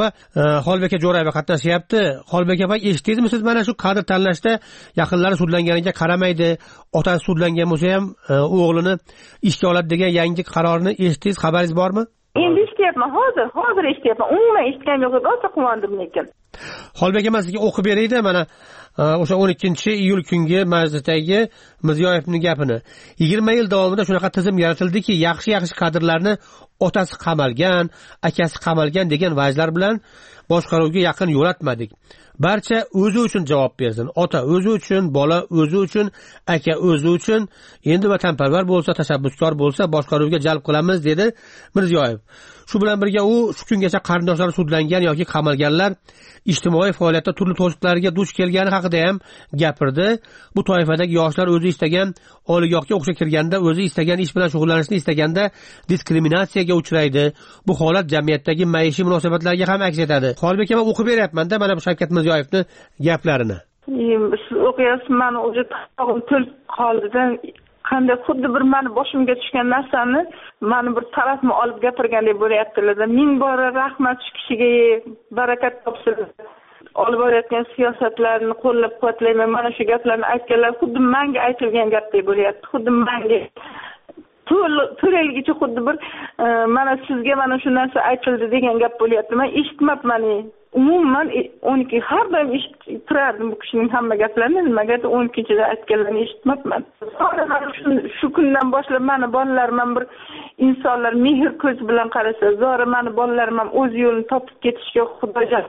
Xolbek Jo'rayev qatnashyapti. Xolbek opa, eshitdingizmi siz mana shu kadr tanlashda yaqinlari sudlanganiga qaramaydi, otasi sudlangan bo'lsa ham o'g'lini ishga oladi degan yangi qarorni eshitdingiz, xabaringiz bormi? Endi eshityapman, hozir eshityapman. Umuman eshitganim yo'q, rosa quvondim lekin. Xolbek aka, sizga o'qib beraydi mana o'sha 12-iyul kungi majlisdagi Mirziyoyevning gapini. 20 yil davomida shunaqa tizim yaratildiki, yaxshi kadrlarni otasi qamalgan, akasi qamalgan degan vajlar bilan boshqaruvga yaqin yo'latmadik. Barcha o'zi uchun javob bersin. Ota o'zi uchun, bola o'zi uchun, aka o'zi uchun. Endi vatanparvar bo'lsa, tashabbuskor bo'lsa, boshqaruvga jalb qilamiz, dedi Mirziyoyev. Shu bilan birga u shu kungacha qarindoshlari sudlangan yoki qamalganlar ijtimoiy faoliyatda turli to'siqlarga duch kelgani haqida ham gapirdi. Bu toifadagi yoshlar o'zi istagan oliygohga o'qishga kirganda, o'zi istagan ish bilan shug'ullanishni istaganda diskriminatsiyaga uchraydi. Bu holat jamiyatdagi maishiy munosabatlarga ham aks etadi. Xolbek aka, o'qib beryapman-da mana bu Shavkat Mirziyoyevning gaplarini. Siz o'qiyapsiz, mani o'zi tog'im to'lib qoldi-da. Qanday xuddi bir meni boshimga tushgan narsani meni bir tarafma olib gapirgandek bo'layaptilar. Ming bora rahmat shu kishiga, barakat topsin. Olib borayotgan siyosatlarni qo'llab-quvvatlayman. Mana shu gaplarni aytganlar xuddi menga aytilgan gapdek bo'layapti. Xuddi menga to'rayligicha xuddi bir mana sizga mana shu narsa aytildi degan gap bo'lyapti. Men eshitmabman. Umuman 12 har doim eshitib turardim bu kishining hamma gaplarini, nimagadir 12-da aytganlarini eshitmabman. Shu kundan boshlab mani bolalarim ham bir insonlar mehr ko'z bilan qarasa, zora mani bolalarim ham o'z yo'lini topib ketishga Xudoga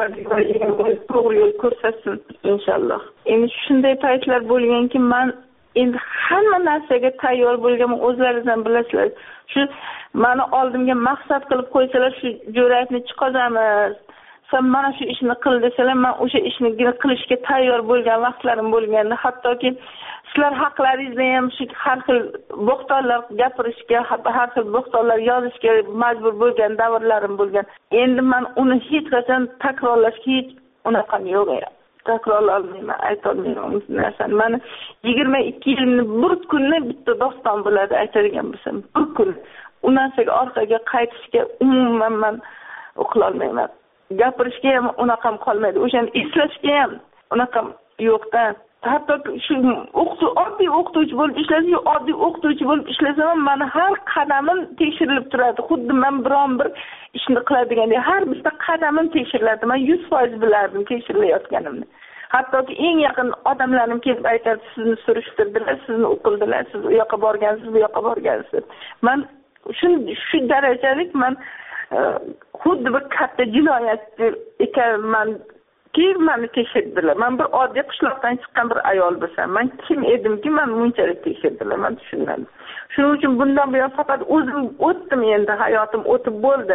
to'g'ri yo'l ko'rsatsin inshaalloh. Endi shunday paytlar bo'lganki, men endi hamma narsaga tayyor bo'lganman, o'zlaringiz ham bilasizlar. Shu meni oldimga maqsad qilib qo'ysalar, shu Jo'rayevni chiqazamiz, sen mana shu ishni qil desalar, men o'sha ishni qilishga tayyor bo'lgan vaqtlarim bo'lganda, hattoki sizlar haqlaringizda ham shu har xil bo'xtonlar gapirishga, har xil bo'xtonlar yozishga majbur bo'lgan davrlarim bo'lgan. Endi men uni hech qachon takrorlashga hech unaqam yo'q. Takrorlayolmayman, aytolmayman bu narsani. Mana 22 yilni bir kunni bitta doston bo'ladi aytadigan bo'lsam, bir kun. U narsaga orqaga qaytishga umuman men o'qilolmayman. Gapirishga ham unaqam qolmaydi. O'shani eslashga ham unaqam yo'qda. Hatto shu oddiy o'qituvchi bo'lib ishlasa, oddiy o'qituvchi bo'lib ishlasam, meni har qadamim tekshirilib turadi. Xuddi men biron bir ishni qiladigandek har bitta qadamim tekshiriladi. Men 100% bilardim tekshirilayotganimni. Hattoki eng yaqin odamlarim kelib aytadi, sizni surishtirdilar, sizni o'qildilar, siz u yoqqa borgansiz, bu yoqqa borgansiz. Men shu darajalik men xuddi bir katta jinoyat ekanman. Meni tekshirdilar. Men bir oddiy qishloqdan chiqqan bir ayol bo'lsam, men kim edimki, men bunchalik tekshirdilar, men tushunmadim. Shuning uchun bundan buyon faqat o'zim o'tdim, endi hayotim o'tib bo'ldi.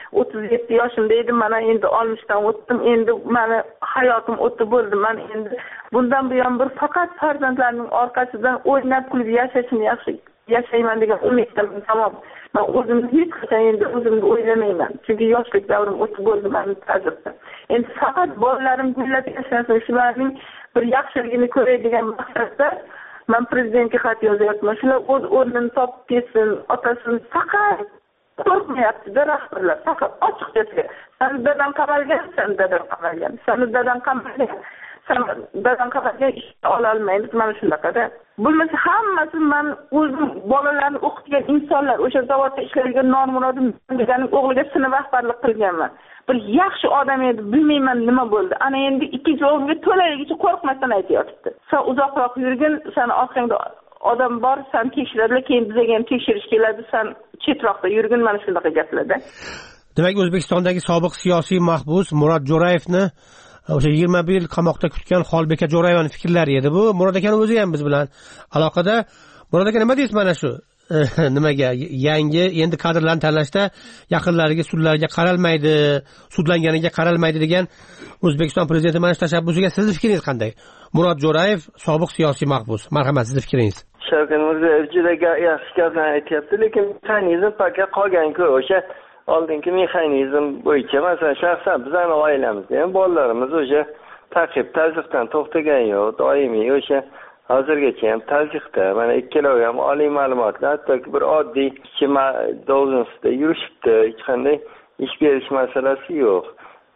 37 yoshimda edim, mana endi 60 dan o'tdim, endi meni hayotim o'tib bo'ldi. Men endi bundan buyon bir faqat farzandlarimning orqasidan o'ynab kulib yashashni yaxshi yashayman degan umiddaman. Tamom. Men o'zimni hech qachon endi o'zimni o'ylamayman. Chunki yoshlik davrim o'tib bo'ldi mening ta'zirda. Endi faqat bolalarim gullab yashasin, shularning bir yaxshiligini ko'ray degan maqsadda men prezidentga xat yozyapman. Shular o'z o'rnini topib ketsin, otasini faqat qo'rqmayapti-da rahbarlar. Faqat ochiqchasiga. Sen dadam qamalgan, sen dadam qamalgan. Sen dadam qamalgan. Sen dadam qamalgan ish ola olmaymiz. Mana shunaqada. Bo'lmasa hammasi men o'zim bolalarni o'qitgan insonlar, o'sha zavodda ishlaydigan Normurodov deganing o'g'liga sinf rahbarlik qilganman. Bir yaxshi odam edi, bilmayman nima bo'ldi. Ana endi ikkinchi o'g'limga to'layligicha qo'rqmasdan aytayotibdi. Sen uzoqroq yurgin, sen orqangda odam bor, sen tekshiradilar, keyin bizga ham tekshirish keladi, sen chetroqda yurgin, mana shunaqa gaplarda. Demak, O'zbekistondagi sobiq siyosiy mahbus Murod Jo'rayevni o'sha 21 yil qamoqda kutgan Xolbeka Jo'rayevaning fikrlari edi bu. Murod akani o'zi ham biz bilan aloqada. Murod aka, nima deysiz mana shu? Nimaga yangi endi kadrlarni tanlashda yaqinlariga, sudlarga qaralmaydi, sudlanganiga qaralmaydi degan O'zbekiston prezidenti mana shu tashabbusiga sizning fikringiz qanday? Murod Jo'rayev sobiq siyosiy mahbus. Marhamat, sizning fikringiz. Shavkat Mirziyoyev juda yaxshi gaplarni aytyapti, lekin mexanizm paka qolgan-ku, o'sha oldingi mexanizm bo'yicha, masalan, shaxsan bizning oilamizda ham bolalarimiz o'sha ta'zifdan to'xtagan yo'q, doimiy o'sha hozirgacha ham ta'zifda. Mana ikkalovi ham oliy ma'lumotli, hattoki bir oddiy ishchi должностьda yurishibdi, hech qanday ish berish masalasi yo'q.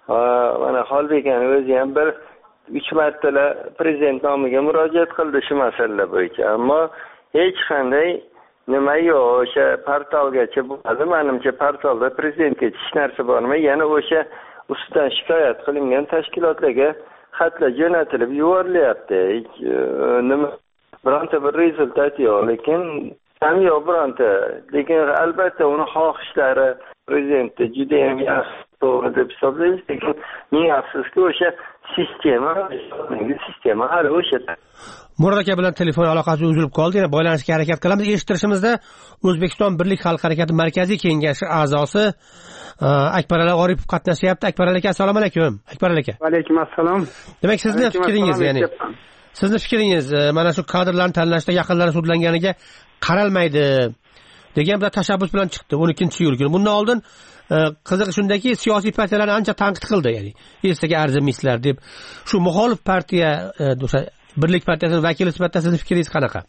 Mana Xolbekani o'zi ham bir 3 martalar prezident nomiga murojaat qildi shu masalalar bo'yicha, ammo hech qanday nima yo'q. O'sha portalgacha bo'ladi. Menimcha portalda prezidentga hech narsa bormay, yana o'sha ustidan shikoyat qilingan tashkilotlarga xatlar jo'natilib yuborilyapti. Nima bironta bir rezultat yo'q, lekin ham yo'q bironta. Lekin albatta uni xohishlari prezidentda juda ham yaxshi to'g'ri deb hisoblaymiz, lekin ming afsuski o'sha sistema hali o'sha. Murod aka bilan telefon aloqasi uzilib qoldi. Yana bog'lanishga harakat qilamiz. Eshittirishimizda O'zbekiston Birlik xalq harakati markaziy kengashi a'zosi Akbarali Oripov qatnashyapti. Akbarali aka, assalomu alaykum. Akbarali aka. Va alaykum assalom. Demak, sizning fikringiz, ya'ni sizning fikringiz mana shu kadrlarni tanlashda yaqinlari sudlanganiga qaralmaydi degan bir tashabbus bilan chiqdi 12-iyul kuni. Bundan oldin qizig'i shundaki, siyosiy partiyalarni ancha tanqid qildi, ya'ni ertaga arzimaysizlar deb. Shu muxolif partiya, o'sha Birlik partiyasining vakili sifatida sizning fikringiz qanaqa?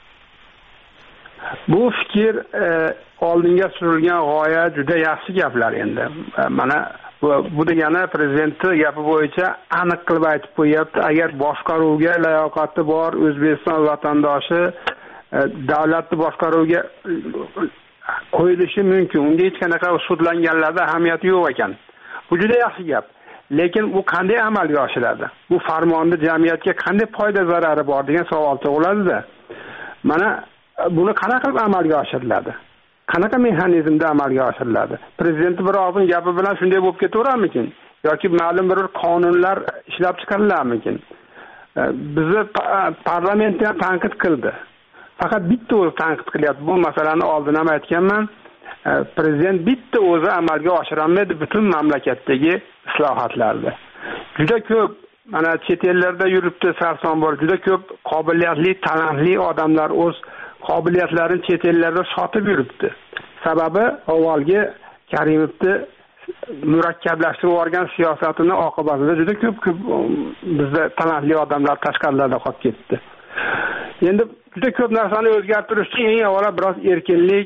Bu fikr oldinga surilgan g'oya juda yaxshi gaplar endi. Mana bu degani prezidentning gapi bo'yicha aniq qilib aytib qo'yapti. Agar boshqaruvga layoqati bor O'zbekiston vatandoshi davlatni boshqaruvga qo'yilishi mumkin. Unga hech qanaqa sudlanganlarda ahamiyati yo'q ekan. Bu juda yaxshi gap. Lekin bu qanday amalga oshiradi? Bu farmonni jamiyatga qanday foyda zarari bor degan savol tug'iladi-da. Mana buni qanaqa qilib amalga oshiriladi? Qanaqa mexanizmda amalga oshiriladi? Prezident bir og'zning gapi bilan shunday bo'lib ketaveramikin yoki ma'lum bir qonunlar ishlab chiqarilarmikin? Bizni parlament ham tanqid qildi. Faqat bitta o'zi tanqid qilyapti. Bu masalani oldin ham aytganman. Prezident bitta o'zi amalga oshirolmaydi butun mamlakatdagi islohotlarni. Juda ko'p mana chet ellarda yuribdi sarson bor. Juda ko'p qobiliyatli, talantli odamlar o'z qobiliyatlarini chet ellarda sotib yuribdi. Sababi avvalgi Karimovni murakkablashtirib yuborgan siyosatini oqibatida juda ko'p bizda talantli odamlar tashqarilarda qolib ketdi. Endi juda ko'p narsani o'zgartirish uchun eng avvalo biroz erkinlik,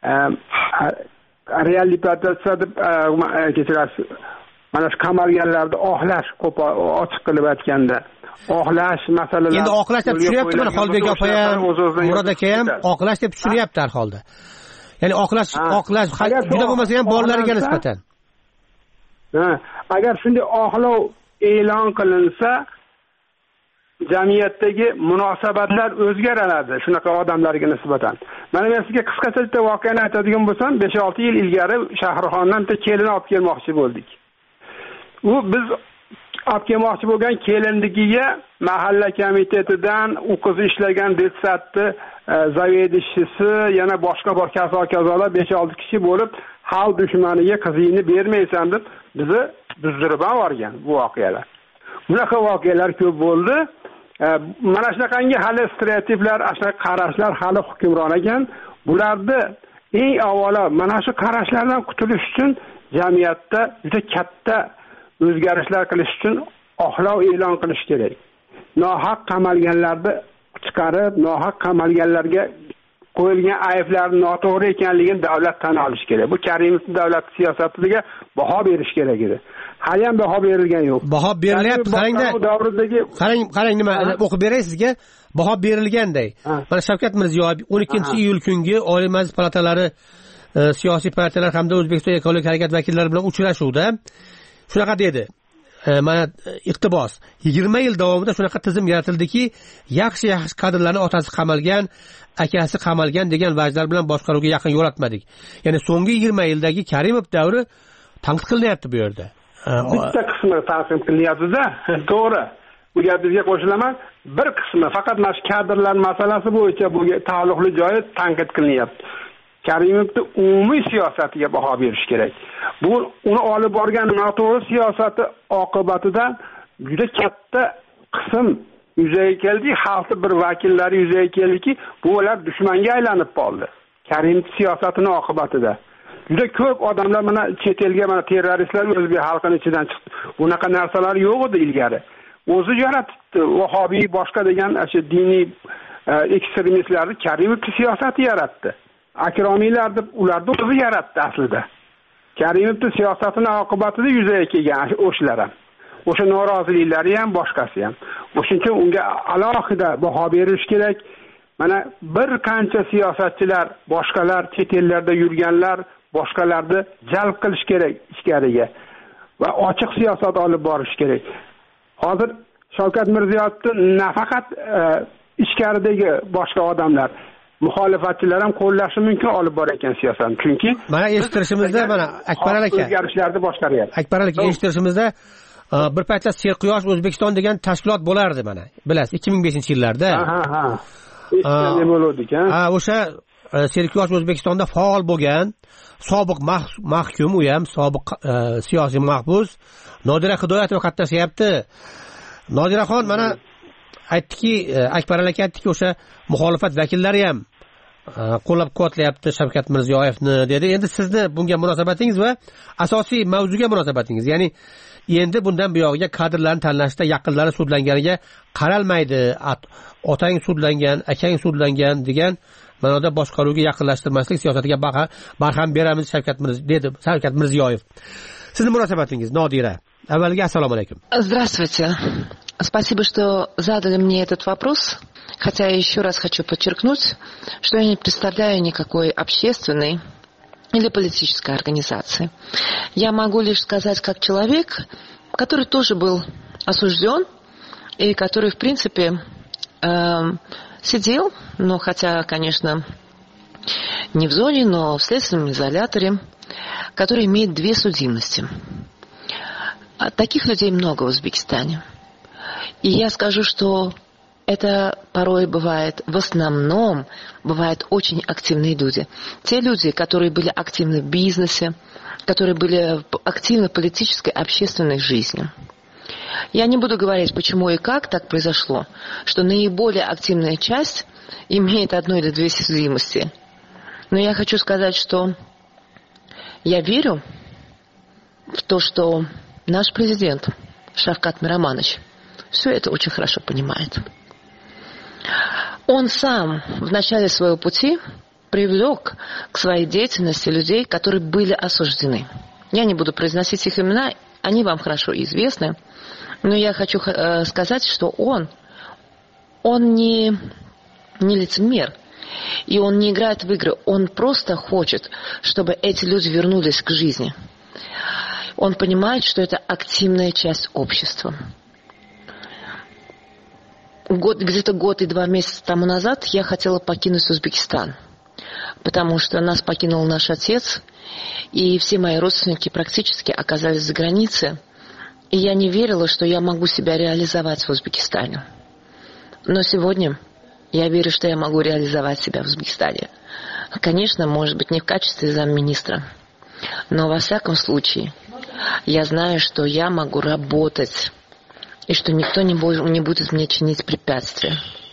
reabilitatsiya deb kechirasiz. Mana shu qamalganlarni oqlash, ochiq qilib aytganda, oqlash masalalari. Endi oqlash deb tushunyapti mana Xolbek opa ham, Murod aka ham oqlash deb tushunyapti har holda. Ya'ni oqlash juda bo'lmasa ham bolalarga nisbatan. Agar shunday oqlov e'lon qilinsa, jamiyatdagi munosabatlar o'zgaradi shunaqa odamlarga nisbatan. Mana men sizga qisqacha bitta voqeani aytadigan bo'lsam, 5-6 yil ilgari Shahrixondan bitta kelin olib kelmoqchi bo'ldik. U biz olib kelmoqchi bo'lgan kelinligiga mahalla komitetidan u qiz ishlagan detsatni zavedishchisi, yana boshqa kazolar 5-6 kishi bo'lib, xalq dushmaniga qizingni bermaysan deb bizni buzdirib yuborgan bu voqealar. Bunaqa voqealar ko'p bo'ldi. Mana shunaqangi hali stereotiplar, shunaqa qarashlar hali hukmron ekan. Bularni eng avvalo mana shu qarashlardan qutulish uchun jamiyatda juda katta o'zgarishlar qilish uchun oqlov e'lon qilish kerak. Nohaq qamalganlarni chiqarib, nohaq qamalganlarga qo'yilgan ayblarning noto'g'ri ekanligini davlat tan olish kerak. Bu Karimovning davlat siyosatiga baho berish kerak edi. Hali ham baho berilgan yo'q. Baho berilyapti. Qarang nima o'qib beray sizga. Baho berilganday. Mana Shavkat Mirziyoyev 12-iyul kungi Oliy Majlis palatalari, siyosiy partiyalar hamda O'zbekiston ekologik harakat vakillari bilan uchrashuvda shunaqa dedi. Mana iqtibos 20 yil davomida shunaqa tizim yaratildiki, yaxshi kadrlarning otasi qamalgan, akasi qamalgan degan vajlar bilan boshqaruvga yaqin yo'latmadik. Ya'ni so'nggi 20 yildagi Karimov davri tanqid qilinyapti bu yerda. Bitta qismi tanqid qilinyapti-da, to'g'ri. Bu gapingizga qo'shilaman. Bir qismi faqat mana shu kadrlar masalasi bo'yicha bu taalluqli joyi tanqid qilinyapti. Karimovning umumiy siyosatiga baho berish kerak. Bu uni olib borgan noto'g'ri siyosati oqibatida juda katta qism yuzaga keldi, xalqning bir vakillari yuzaga keldiki, bular dushmanga aylanib qoldi. Karimov siyosatining oqibatida juda ko'p odamlar mana chet elga mana terroristlar o'zbek xalqining ichidan chiqdi. Bunaqa narsalar yo'q edi ilgari. O'zi yaratdi. Vahobiy boshqa degan shu diniy ekstremistlarni Karimov siyosati yaratdi. Akromiylar deb ularni o'zi yaratdi aslida. Karimovning siyosatining oqibatida yuzaga kelgan o'shalar ham. O'sha noroziliklari ham boshqasi ham. O'shuning uchun unga alohida baho berish kerak. Mana bir qancha siyosatchilar, boshqalar chet ellarda yurganlar, boshqalarni jalb qilish kerak ichkariga va ochiq siyosat olib borish kerak. Hozir Shavkat Mirziyoyevni nafaqat ichkaridagi boshqa odamlar, muxolifatchilar ham qo'llashi mumkin olib borayotgan siyosatni. Chunki mana eshittirishimizda mana Akbar aka o'zgarishlarni boshqaryapti. Akbar aka eshittirishimizda bir paytlar Serquyosh O'zbekiston degan tashkilot bo'lardi mana. Bilasiz 2005-yillarda. Eshitgan bo'ldik, ha. O'sha Serquyosh O'zbekistonda faol bo'lgan, sobiq mahkum, u ham sobiq siyosiy mahbus Nodira Hidoyatova qatnashyapti. Nodiraxon mana aytdiki, Akbar aka aytdiki, o'sha muxolifat vakillari ham qo'llab-quvvatlayapti Shavkat Mirziyoyevni dedi. Endi sizni bunga munosabatingiz va asosiy mavzuga munosabatingiz, ya'ni endi bundan buyog'iga kadrlarni tanlashda yaqinlari sudlanganiga qaralmaydi. Otang sudlangan, akang sudlangan degan ma'noda boshqaruvga yaqinlashtirmaslik siyosatiga barham beramiz Shavkat Mirziyoyev. Sizning munosabatingiz, Nodira. Avvaliga assalomu alaykum. Здравствуйте. Спасибо, что задали мне этот вопрос. Хотя еще раз хочу подчеркнуть, что я не представляю никакой общественной или политической организации. Я могу лишь сказать как человек, который тоже был осужден и который, в принципе, сидел, но хотя, конечно, не в зоне, но в следственном изоляторе, который имеет 2 судимости. Таких людей много в Узбекистане. И я скажу, что это порой бывает, в основном бывают очень активные люди. Те люди, которые были активны в бизнесе, которые были активны в политической, общественной жизни. Я не буду говорить, почему и как так произошло, что наиболее активная часть имеет 1 или 2 судимости. Но я хочу сказать, что я верю в то, что наш президент Шавкат Миромонович все это очень хорошо понимает. Он сам в начале своего пути привлек к своей деятельности людей, которые были осуждены. Я не буду произносить их имена, они вам хорошо известны, но я хочу сказать, что он не лицемер, и он не играет в игры, он просто хочет, чтобы эти люди вернулись к жизни. Он понимает, что это активная часть общества. Где-то год и 2 месяца тому назад я хотела покинуть Узбекистан, потому что нас покинул наш отец, и все мои родственники практически оказались за границей, и я не верила, что я могу себя реализовать в Узбекистане. Но сегодня я верю, что я могу реализовать себя в Узбекистане. Конечно, может быть, не в качестве замминистра, но во всяком случае я знаю, что я могу работать, и что никто не будет мне чинить препятствия.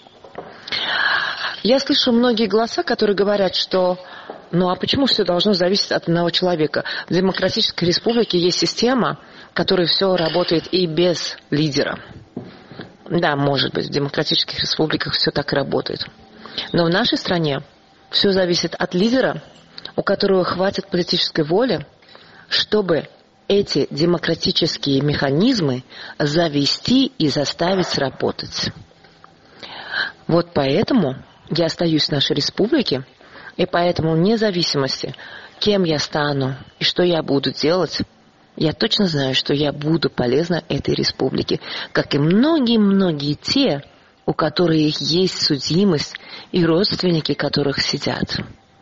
Я слышу многие голоса, которые говорят, что а почему все должно зависеть от одного человека? В демократической республике есть система, в которой все работает и без лидера. Да, может быть, в демократических республиках все так и работает. Но в нашей стране все зависит от лидера, у которого хватит политической воли, чтобы эти демократические механизмы завести и заставить сработать. Вот поэтому я остаюсь в нашей республике, и поэтому вне зависимости, кем я стану и что я буду делать, я точно знаю, что я буду полезна этой республике, как и многие-многие те, у которых есть судимость и родственники, которых сидят.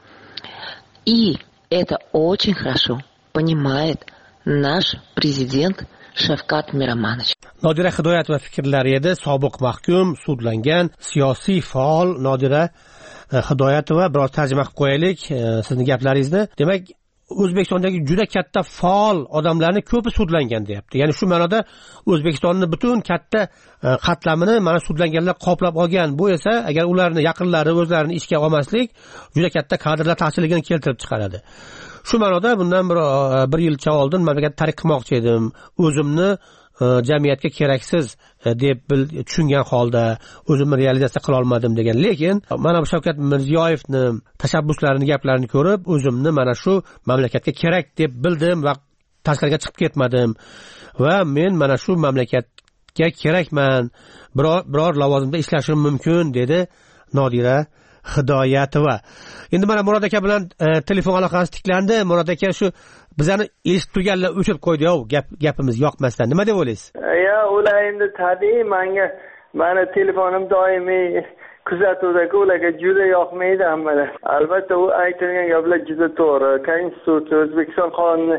И это очень хорошо понимает nаш prezident Shavkat Miromonovich. Nodira Hidoyatova fikrlari edi. Sobiq mahkum, sudlangan siyosiy faol Nodira Hidoyatova. Biroz tarjima qilib qo'yaylik sizning gaplaringizni. Demak, O'zbekistondagi juda katta faol odamlarni ko'pi sudlangan deyapti. Ya'ni shu ma'noda O'zbekistonning butun katta qatlamini mana sudlanganlar qoplab olgan. Bu esa agar ularni yaqinlari o'zlarini ishga olmaslik juda katta kadrlar taqchilligini keltirib chiqaradi. Shu ma'noda bundan bir yilcha oldin mamlakatni tark qilmoqchi edim. O'zimni jamiyatga keraksiz deb tushungan holda o'zimni realizatsiya qila olmadim degan. Lekin mana bu Shavkat Mirziyoyevni tashabbuslarini, gaplarini ko'rib, o'zimni mana shu mamlakatga kerak deb bildim va tashqariga chiqib ketmadim. Va men mana shu mamlakatga kerakman, biror lavozimda ishlashim mumkin dedi Nodira Hidoyatova. Endi mana Murod aka bilan telefon aloqasi tiklandi. Murod aka shu bizani eshitib turganlar o'chirib qo'ydi, gapimiz yoqmasdan. Nima deb o'ylaysiz? Ular endi tabiiy mani telefonim doimiy kuzatuvdagi ularga juda yoqmaydi hammalar. Albatta u aytilgan gaplar juda to'g'ri. Konstitutsiya, O'zbekiston qonuni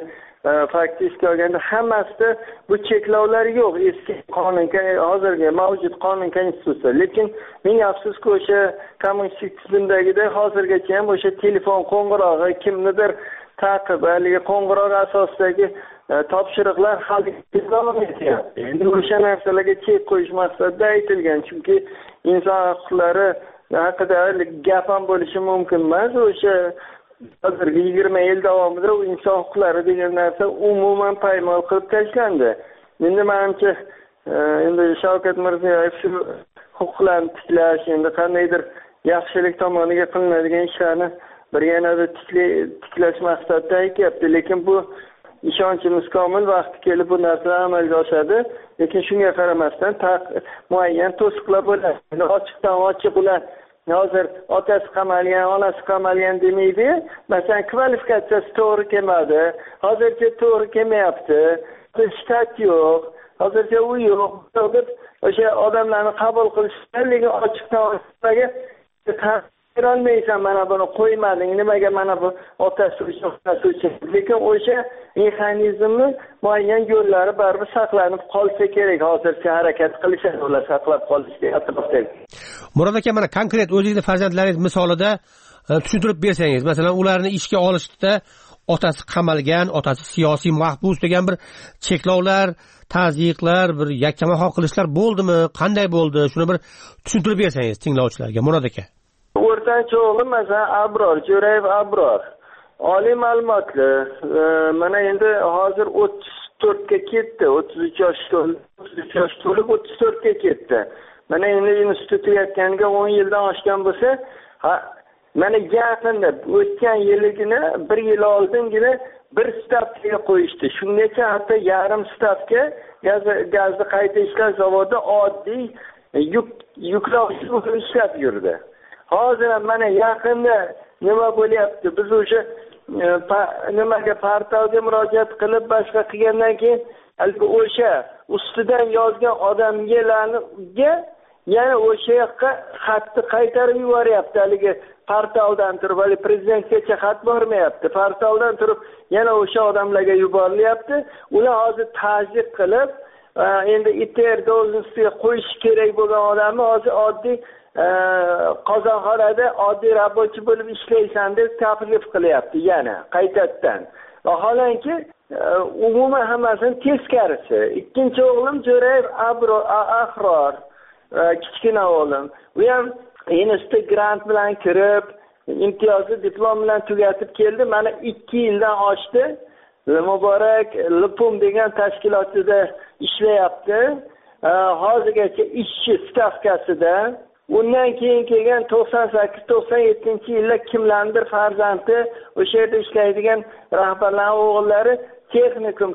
faktik olganda hammasida bu cheklovlar yo'q. Eski qonun, hozirgi mavjud qonun, konstitutsiya. Lekin ming afsuski o'sha kommunistik tizimdagida hozirgacha ham o'sha telefon qo'ng'irog'i kimnidir taqib, haligi qo'ng'iroq asosidagi topshiriqlar hali davom etyapti. Endi o'sha narsalarga chek qo'yish maqsadida aytilgan, chunki inson huquqlari haqida gap ham bo'lishi mumkin emas. O'sha hozirgi 20 yil davomida inson huquqlari degan narsa umuman paymol qilib tashlandi. Endi menimcha endi Shavkat Mirziyoyev shu huquqlarni tiklash, endi qandaydir yaxshilik tomoniga qilinadigan ishlarni bir yanada tiklash maqsadida aytyapti. Lekin bu ishonchimiz komil, vaqti kelib bu narsalar amalga oshadi. Lekin shunga qaramasdan muayyan to'siqlar bo'ladi. Ochiqdan ochiq ular hozir otasi qamalgan, onasi qamalgan demaydi. Masalan, kvalifikatsiyasi to'g'ri kelmadi. Hozircha to'g'ri kelmayapti. Shtat yo'q. Hozircha u yo'q. O'sha odamlarni qabul qilishda, lekin ochiqdan ochiqga olmaysan, mana buni qo'ymading, nimaga mana bu otasi uchun. Lekin o'sha mexanizmni muayyan yo'llari baribir saqlanib qolsa kerak. Hozircha harakat qilishadi ular saqlab qolishga atrofdagi. Murod aka, mana konkret o'zingizni farzandlaringiz misolida tushuntirib bersangiz, masalan, ularni ishga olishda otasi qamalgan, otasi siyosiy mahbus degan bir cheklovlar, tazyiqlar, bir yakkama qilishlar bo'ldimi? Qanday bo'ldi? Shuni bir tushuntirib bersangiz tinglovchilarga, Murod aka. O'rtancha o'g'lim masalan Abror, Jo'rayev Abror. Oliy ma'lumotli. Mana endi hozir 34 ga ketdi. 33 yosh to'lib 34 ga ketdi. Mana endi institut tugatganiga 10 yildan oshgan bo'lsa, mana yaqinda o'tgan yiligina 1 yil oldingina bir stavkaga qo'yishdi. Shungacha hatto yarim stavka gazni qayta ishlash zavodida oddiy yuklovchi bo'lib ishlab yurdi. Hozir mana yaqinda nima bo'lyapti? Biz o'sha nimaga portalga murojaat qilib boshqa qilgandan keyin o'sha ustidan yozgan odamlarga yana o'sha yoqqa xatni qaytarib yuboryapti. Haligi portaldan turib, hali prezidentgacha xat bormayapti. Portaldan turib yana o'sha odamlarga yuborilyapti. Ular hozir ta'zir qilib, endi ITR должностьga qo'yish kerak bo'lgan odamni hozir oddiy qozonxonada oddiy rabochi bo'lib ishlaysan deb taklif qilyapti yana qaytadan. Vaholanki umuman hammasini teskarisi. Ikkinchi o'g'lim Jo'rayev Ahror, kichkina o'g'lim. U ham institut grant bilan kirib, imtiyozli diplom bilan tugatib keldi. Mana 2 yildan oshdi. Muborak Lipum degan tashkilotida ishlayapti. Hozirgacha ishchi stavkasida. Undan keyin kelgan 98-97-yilda kimlardir farzandi o'sha yerda ishlaydigan rahbarlarning o'g'illari texnikum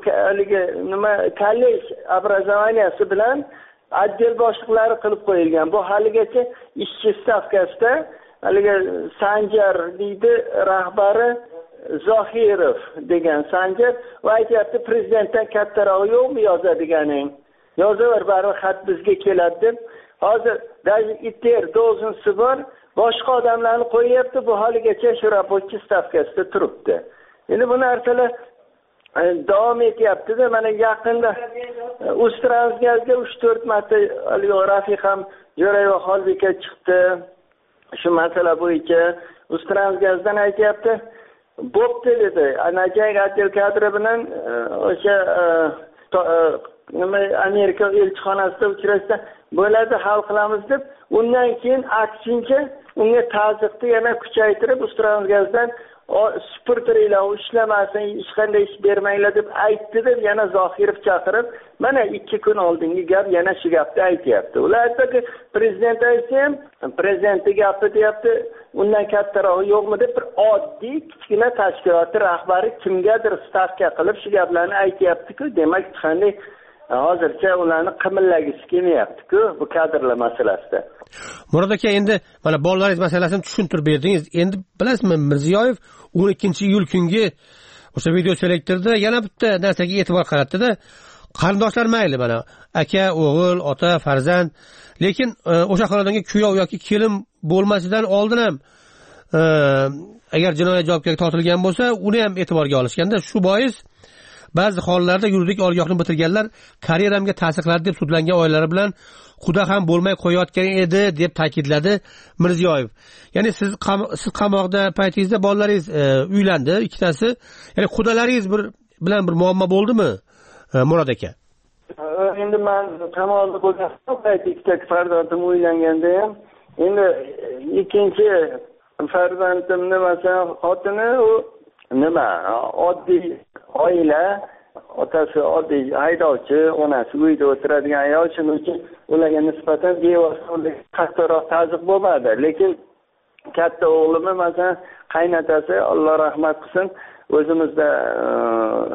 kollej obrazovaniyasi bilan отдел boshliqlari qilib qo'yilgan. Bu haligacha ishchi stavkasida haligi Sanjar deydi rahbari Zohirov degan Sanjar va aytyapti, prezidentdan kattaroq yo'qmi yozadiganing? Yozaver, baribir xat bizga keladi deb. Hozir даже ITR должностьsi bor, boshqa odamlarni qo'yapti. Bu haligacha shu rabochi stavkasida turibdi. Endi bu narsalar davom etyapti-da. Mana yaqinda Uztransgazga 3-4 marta rafiqam Jo'rayev Xolbeka chiqdi. Shu masala bo'yicha Uztransgazdan aytyapti. Bo'pti dedi. Anajay отдел kadri bilan o'sha Amerika elchixonasida uchrashsa bo'ladi, hal qilamiz deb. Undan keyin aksincha unga ta'ziqni yana kuchaytirib Uztransgazdan supurtiringlar, ishlamasin, hech qanday ish bermanglar deb aytdi deb yana Zohirov chaqirib, mana 2 kun oldingi gap yana shu gapni aytyapti. Ular aytdi, prezident aytsa, prezidentning gapi deyapti, undan kattaroq yo'qmi deb bir oddiy kichkina tashkilot rahbari kimgadir stavka qilib shu gaplarni aytyapti-ku. Demak, qanday hozircha ularni qimillagisi kelmayapti-ku bu kadrlar masalasida. Murod aka, endi mana bolalaringiz masalasini tushuntirib berdingiz. Endi bilasizmi, Mirziyoyev 12-iyul kungi o'sha video selektorda yana bitta narsaga e'tibor qaratdi-da. Qarindoshlar mayli, mana aka, o'g'il, ota, farzand, lekin o'sha xonadonga kuyov yoki kelin bo'lmasidan oldin ham agar jinoyat javobgarlikka tortilgan bo'lsa, uni ham e'tiborga olishganda. Shu bois ba'zi hollarda yuridik oliygohni bitirganlar karyeramga ta'sir qiladi deb sudlangan oilalar bilan quda ham bo'lmay qo'yayotgan edi deb ta'kidladi Mirziyoyev. Ya'ni siz qamoqda paytingizda bolalaringiz uylandi, ikkitasi. Ya'ni qudalaringiz bilan bir muammo bo'ldimi, Murod aka? Endi men qamoqda bo'lgan payt ikkita farzandim uylanganda ham, endi ikkinchi farzandimni masalan xotini u nima, oddiy oila, otasi oddiy haydovchi, onasi uyda o'tiradigan ayol, shuning uchun ularga nisbatan bevosita qattiqroq ta'ziq bo'lmadi. Lekin katta o'g'limni masalan qaynotasi, Alloh rahmat qilsin, o'zimizda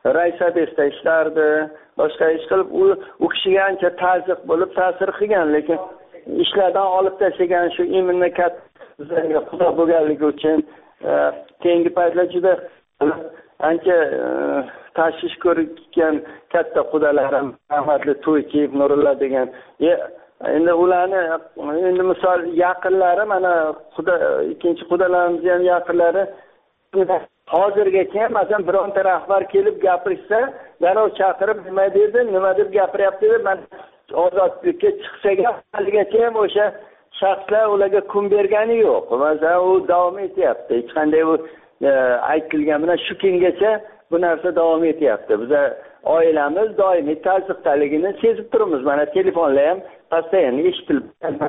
raysabesda ishlardi, boshqa ish qilib u kishiga ancha tazyiq bo'lib ta'sir qilgan, lekin ishlardan olib tashlagan shu immunitet bizlarga xudo bo'lganligi uchun keyingi paytlar juda ancha tashvish ko'rgan katta qudalarim, rahmatli To'ychiyev, Nurullo degan. Endi ularni endi misol yaqinlari, mana ikkinchi qudalarimiz ham yaqinlari hozirgacha ham masalan bironta rahbar kelib gapirsa, darrov chaqirib nima dedi, nima deb gapiryapti deb man ozodlikka chiqsaga haligacha ham o'sha shaxslar ularga kun bergani yo'q. Masalan, u davom etyapti. Hech qanday u aytilgan bilan shu kungacha bu narsa davom etyapti. Biz oilamiz doimiy tazyiqdaligini sezib turibmiz. Mana telefonlar ham pastoyanli eshitilib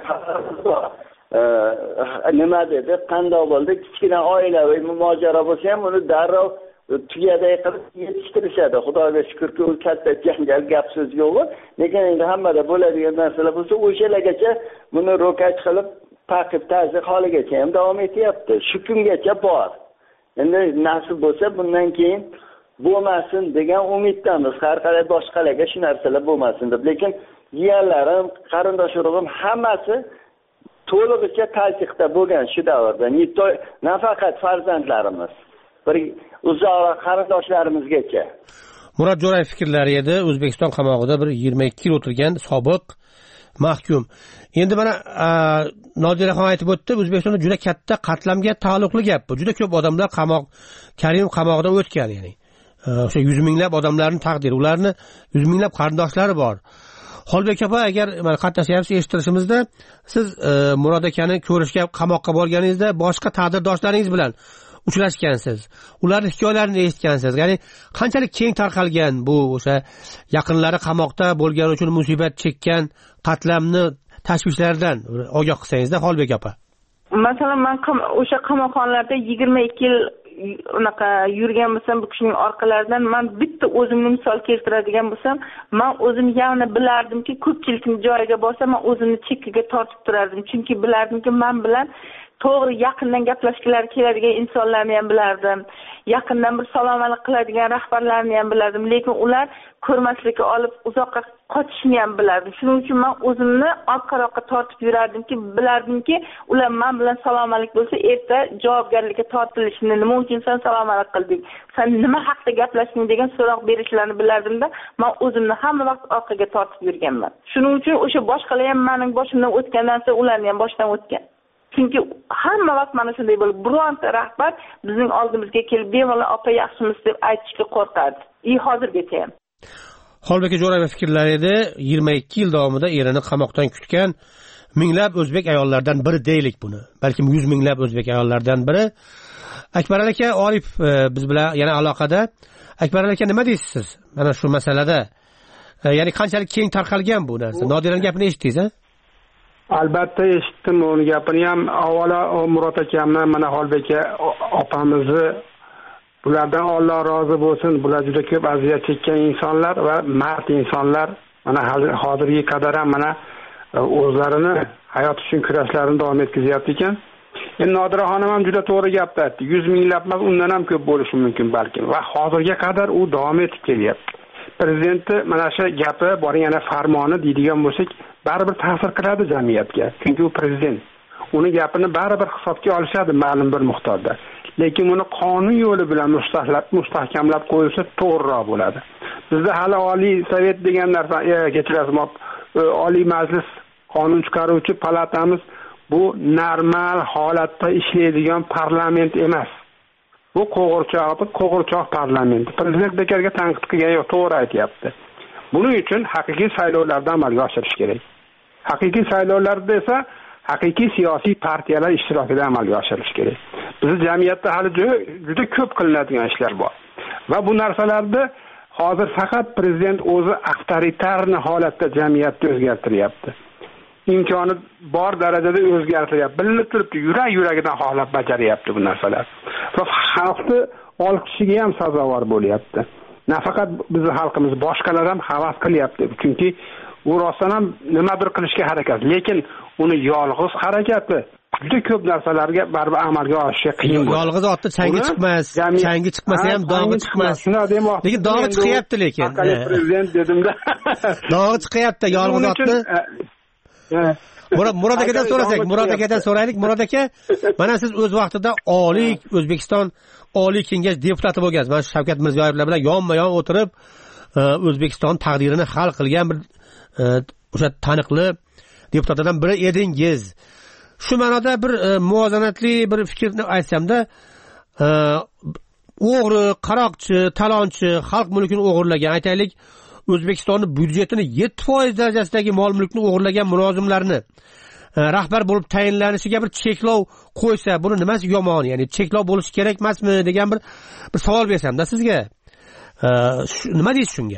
nima dedi, qanday bo'ldi, kichkina oilaviy mojaro bo'lsa ham uni darrov tugaday qilib yetishtirishadi. Xudoga shukrki, u katta janjal gap so'z yo'q. Lekin endi hammada bo'ladigan narsalar bo'lsa, o'shalargacha buni ro'kach qilib taqib ta'ziq holigacha ham davom etyapti. Shu kungacha bor. Endi nasib bo'lsa bundan keyin bo'lmasin degan umiddamiz. Har qalay boshqalarga shu narsalar bo'lmasin deb. Lekin jiyanlarim, qarindosh urug'im hammasi to'lig'icha tazyiqda bo'lgan shu davrda. Nafaqat farzandlarimiz, bir uzoq qarindoshlarimizgacha. Murod Jo'rayev fikrlari edi. O'zbekiston qamog'ida bir 22 yil o'tirgan sobiq mahkum. Endi mana Nodiraxon aytib o'tdi, O'zbekistonda juda katta qatlamga taalluqli gap bu. Juda ko'p odamlar Karimov qamoqdan o'tgan, ya'ni. O'sha 100 minglab odamlarning taqdiri, ularni 100 minglab qarindoshlari bor. Xolbek opa, agar mana qatnashyapsiz, eshittirishimizda siz Murod akani ko'rishga qamoqqa borganingizda boshqa taqdirdoshlaringiz bilan uchrashgansiz. Ularning hikoyalarini eshitgansiz. Ya'ni qanchalik keng tarqalgan bu o'sha yaqinlari qamoqda bo'lgani uchun musibat chekkan qatlamni tashvishlardan ogoh qilsangizda Xolbek opa. Masalan, men o'sha qamoqxonalarda 22 yil unaqa yurgan bo'lsam, bu kishining orqalaridan men bitta o'zimni misol keltiradigan bo'lsam, men o'zim yana bilardimki, ko'pchilikning joyiga borsam, men o'zimni chekkaga tortib turardim. Chunki bilardimki, men bilan to'g'ri yaqindan gaplashganlar keladigan insonlarni ham bilardim. Yaqindan bir salomalik qiladigan rahbarlarni ham bilardim. Lekin ular ko'rmaslikka olib uzoqqa qochishni ham bilardim. Shuning uchun men o'zimni orqaroqqa tortib yurardimki, bilardimki, ular men bilan salomalik bo'lsa, erta javobgarlikka tortilishini, nima uchun sen salomalik qilding, sen nima haqda gaplashding degan so'roq berishlarini bilardimda, men o'zimni hamma vaqt orqaga tortib yurganman. Shuning uchun o'sha boshqalar ham mening boshimdan o'tgan narsa ularning ham boshidan o'tgan. Chunki hamma vaqt mana shunday bo'lib, bironta rahbar bizning oldimizga kelib bemalol opa yaxshimiz deb aytishga qo'rqardi. Hozirgacha ham. Xolbek Jo'rayev fikrlari edi. 22 yil davomida erini qamoqdan kutgan minglab o'zbek ayollardan biri deylik buni. Balkim 100 minglab o'zbek ayollardan biri. Akbar aka Orif biz bilan yana aloqada. Akbar aka, nima deysiz mana shu masalada? Ya'ni qanchalik keng tarqalgan bu narsa? Nodiraning gapini eshitdingiz-a? Albatta eshitdim uni gapini ham. Avvalo Murod akamni, mana Xolbek opamizni, bulardan Alloh rozi bo'lsin. Bular juda ko'p aziyat chekkan insonlar va mard insonlar. Mana hozirga qadar ham mana o'zlarini hayot uchun kurashlarini davom etkazyapti ekan. Endi Nodira xonim ham juda to'g'ri gapni aytdi. 100 minglab emas, undan ham ko'p bo'lishi mumkin balkim. Va hozirga qadar u davom etib kelyapti. Prezidentni mana shu gapi bor, yana farmoni deydigan bo'lsak, baribir ta'sir qiladi jamiyatga. Chunki u prezident. Uni gapini baribir hisobga olishadi ma'lum bir miqdorda. Lekin uni qonun yo'li bilan mustahkamlab qo'yilsa to'g'riroq bo'ladi. Bizda hali Oliy Sovet degan narsa, kechirasiz, Oliy Majlis qonun chiqaruvchi palatamiz bu normal holatda ishlaydigan parlament emas. Bu qo'g'irchoq parlament. Prezident bekarga tanqid qilgan yo'q, to'g'ri aytayapti. Buning uchun haqiqiy saylovlarda amalga oshirish kerak. Haqiqiy saylovlarda esa haqiqiy siyosiy partiyalar ishtirokida amalga oshirish kerak. Bizning jamiyatda hali juda ko'p qilinadigan ishlar bor. Va bu narsalarni hozir faqat prezident o'zi avtoritarni holatda jamiyatni o'zgartiryapti. Imkoni bor darajada o'zgartiryapti. Bilinib turibdi, yuragidan xohlab bajaryapti bu narsalar. Va xalqni olqishiga ham sazovor bo'lyapti. Nafaqat bizning xalqimiz, boshqalar ham havas qilyapti. Chunki u rostdan ham nimadir qilishga harakat, lekin uni yolg'iz harakati juda ko'p narsalarga baribir amalga oshishi qiyin bo'ladi. Yolg'iz otda changi chiqmas, changi chiqmasa ham dog'i chiqmas. Shunday demoqchi. Lekin dog'i chiqyapti lekin. Prezident dedimda. Dog'i chiqyapti yolg'iz otni. Murod akadan so'rasak, Murod akadan so'raylik. Murod aka, mana siz o'z vaqtida O'zbekiston Oliy Kengash deputati bo'lgansiz. Mana Shavkat Mirziyoyevlar bilan yonma-yon o'tirib, O'zbekiston taqdirini hal qilgan bir o'sha taniqli deputatlardan biri edingiz. Shu ma'noda bir muvozanatli bir fikrni aytsamda, o'g'ri, qaroqchi, talonchi, xalq mulkini o'g'irlagan, aytaylik, O'zbekistonning byudjetini 7% darajasidagi mol-mulkni o'g'irlagan mulozimlarni rahbar bo'lib tayinlanishiga bir cheklov qo'ysa, buni nimasi yomon? Ya'ni cheklov bo'lishi kerak emasmi degan bir savol bersam-da sizga. Nima deysiz shunga?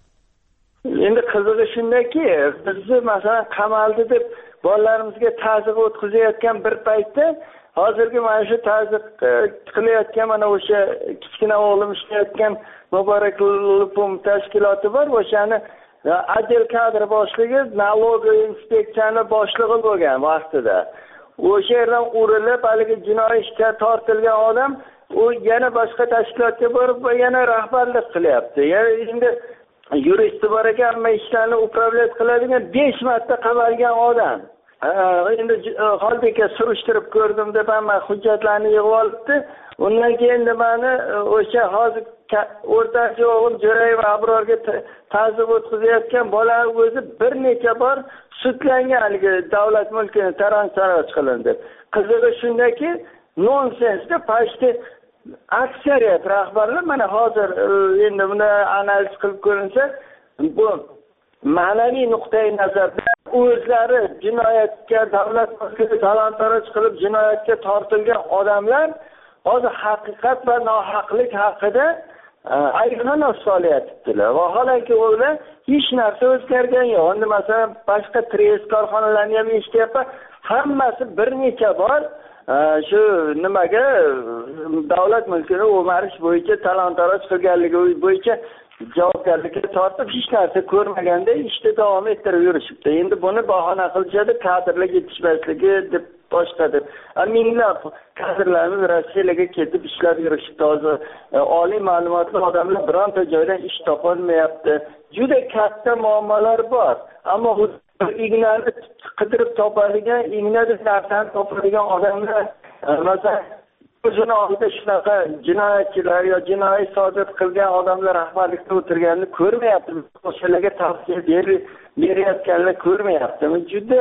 Endi qizig'i shundaki, bizni masalan qamaldi deb bolalarimizga ta'zim o'tkazayotgan bir paytda hozirgi mana shu ta'zim qilayotgan mana o'sha kichkina o'g'lim ishlayotgan Muborak Lupum tashkiloti bor, o'shani отдел kadr boshlig'i, налоговый inspeksiyani boshlig'i bo'lgan vaqtida. O'sha yerdan urilib, haligi jinoiy ishga tortilgan odam u yana boshqa tashkilotga borib, yana rahbarlik qilyapti. Ya'ni endi yuristi bor ekan, hamma ishlarni upravlat qiladigan 5 marta qamalgan odam. Endi Xolbeka surishtirib ko'rdim deb hamma hujjatlarni yig'ib olibdi. Undan keyin nimani o'sha hozir o'rtacha o'g'il Jo'rayev Abrorga ta'zim o'tkazayotgan bola o'zi bir necha bor sudlangan, haligi davlat mulkini talon-taroj qilindi. Qizig'i shundaki, nonsensga pashti aksariyat rahbarlar mana hozir endi buni analiz qilib ko'rinsa, bu ma'naviy nuqtai nazardan o'zlari jinoyatga, davlat mulkini talon-taroj qilib jinoyatga tortilgan odamlar hozir haqiqat va nohaqlik haqida aylanib solyaptilar. Vaholanki ular hech narsa o'zgargan yo'q. Endi masalan boshqa tres korxonalarni ham eshityapman, hammasi bir necha bor shu nimaga davlat mulkini o'marish bo'yicha talon-taroj qilganligi bo'yicha javobgarlikka tortib hech narsa ko'rmaganda ishda davom ettirib yurishibdi. Endi buni bahona qilishadi, kadrlar yetishmasligi deb boshqa deb. Minglab kadrlarimiz Rossiyaga ketib ishlab yurishibdi. Hozir oliy ma'lumotli odamlar bironta joydan ish topolmayapti. Juda katta muammolar bor. Ammo ignani qidirib topadigan, ignada narsani topadigan odamlar masalan o'zini oldida shunaqa jinoyatchilar yo jinoiy sodir qilgan odamlar rahbarlikda o'tirganini ko'rmayaptimi? O'shalarga tavsiya berayotganini ko'rmayaptimi? Juda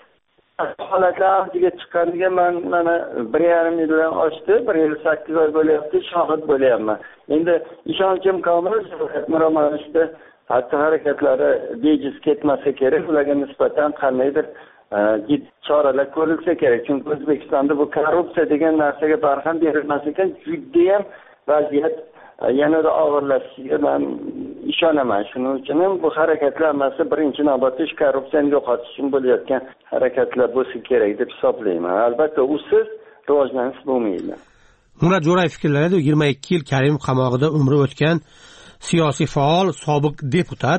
holatlar avjiga chiqqaniga mana 1,5 yildan oshdi, 1,8 oy bo'lyapti, shohid bo'lyapman. Endi ishonchim komil, Miromonovda xatti-harakatlari bejiz ketmasa kerak, ularga nisbatan qandaydir choralar ko'rilsa kerak. Chunki O'zbekistonda bu korrupsiya degan narsaga barham berilmas ekan, juda ham vaziyat yanada og'irlashishiga men ishonaman. Shuning uchun ham bu harakatlar hammasi birinchi navbatda korrupsiyani yo'qotish uchun bo'layotgan harakatlar bo'lsa kerak deb hisoblayman. Albatta, usiz rivojlanish bo'lmaydi. Murod Jo'rayev fikrlari 22 yil Karimov qamog'ida umri o'tgan siyosiy faol, sobiq deputat,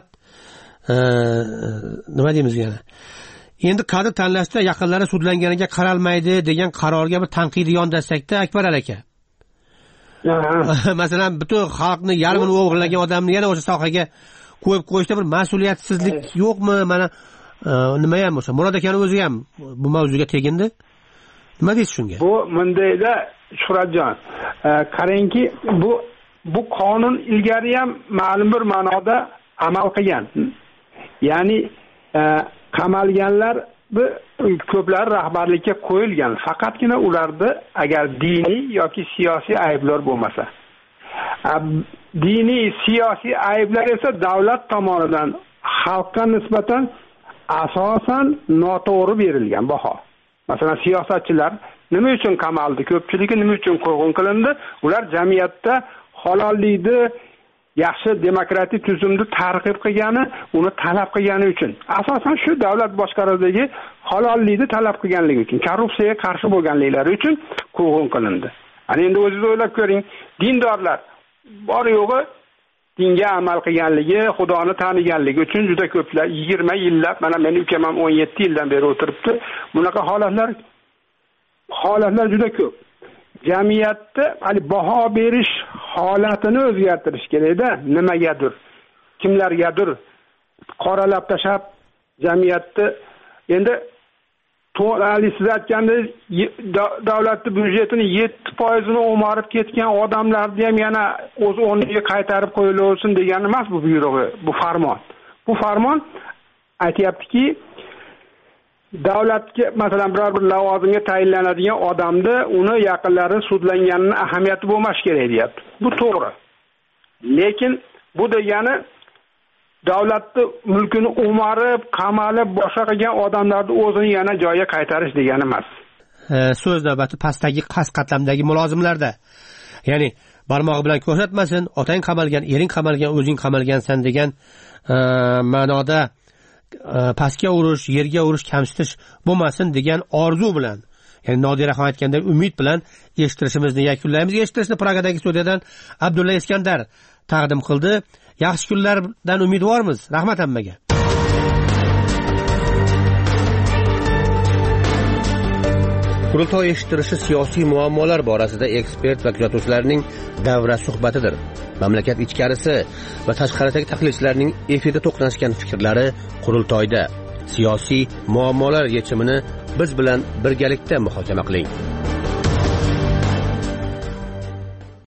nima deymiz yana? Endi kadr tanlashda yaqinlari sudlanganiga qaralmaydi degan qarorga bir tanqidiy yondashsakda Akbar aka. Masalan, butun xalqni yarmini o'g'irlagan odamni yana o'sha sohaga qo'yib qo'yishda bir mas'uliyatsizlik yo'qmi? Mana nima ham o'sha Murod akaning o'zi ham bu mavzuga tegindi. Nima deysiz shunga? Bu mundayda Shuhratjon, qarangki, bu qonun ilgari ham ma'lum bir ma'noda amal qilgan. Ya'ni qamalganlar ko'plar rahbarlikka qo'yilgan. Faqatgina ularda agar diniy yoki siyosiy ayblar bo'lmasa. Diniy, siyosiy ayblar esa davlat tomonidan xalqqa nisbatan asosan noto'g'ri berilgan baho. Masalan, siyosatchilar nima uchun qamaldi? Ko'pchiligi nima uchun quvg'in qilindi? Ular jamiyatda halollikni, yaxshi demokratik tuzumni targ'ib qilgani, uni talab qilgani uchun. Asosan shu davlat boshqaruvidagi halollikni talab qilganligi uchun, korrupsiyaga qarshi bo'lganliklari uchun quvg'in qilindi. Ana endi o'zingiz o'ylab ko'ring, dindorlar bor yo'g'i dinga amal qilganligi, Xudoni taniganligi uchun juda ko'plar 20 yillab, mana mening ukam ham 17 yildan beri o'tiribdi. Bunaqa holatlar holatlar juda ko'p. Jamiyatda hali baho berish holatini o'zgartirish kerak-da, nimagadir, kimlargadir qoralab tashab jamiyatni endi siz aytgandek davlatning byudjetini 7% o'marib ketgan odamlarni ham yana o'z o'rniga qaytarib qo'yilaversin degani emas bu buyrug'i, bu farmon. Bu farmon aytayaptiki, davlatga masalan biror bir lavozimga tayinlanadigan odamni uni yaqinlari sudlanganini ahamiyati bo'lmas kerak deyapti. Bu to'g'ri. Lekin bu degani davlatni mulkini o'marib, qamalib, boshqa qilgan odamlarni o'zini yana joyiga qaytarish degani emas. So'z navbati pastdagi qatlamdagi mulozimlarda. Ya'ni barmog'i bilan ko'rsatmasin, otang qamalgan, ering qamalgan, o'zing qamalgansan degan ma'noda pastga urish, yerga urish, kamsitish bo'lmasin degan orzu bilan, ya'ni Nodiraxon aytgandek umid bilan eshittirishimizni yakunlaymiz. Eshittirishni Pragadagi studiyadan Abdulla Iskandar taqdim qildi. Yaxshi kunlardan umidvormiz. Rahmat hammaga. Qurultoy eshittirishi siyosiy muammolar borasida ekspert va kuzatuvchilarning davra suhbatidir. Mamlakat ichkarisi va tashqaridagi tahlilchilarning efirda to'qnashgan fikrlari qurultoyda. Siyosiy muammolar yechimini biz bilan birgalikda muhokama qiling.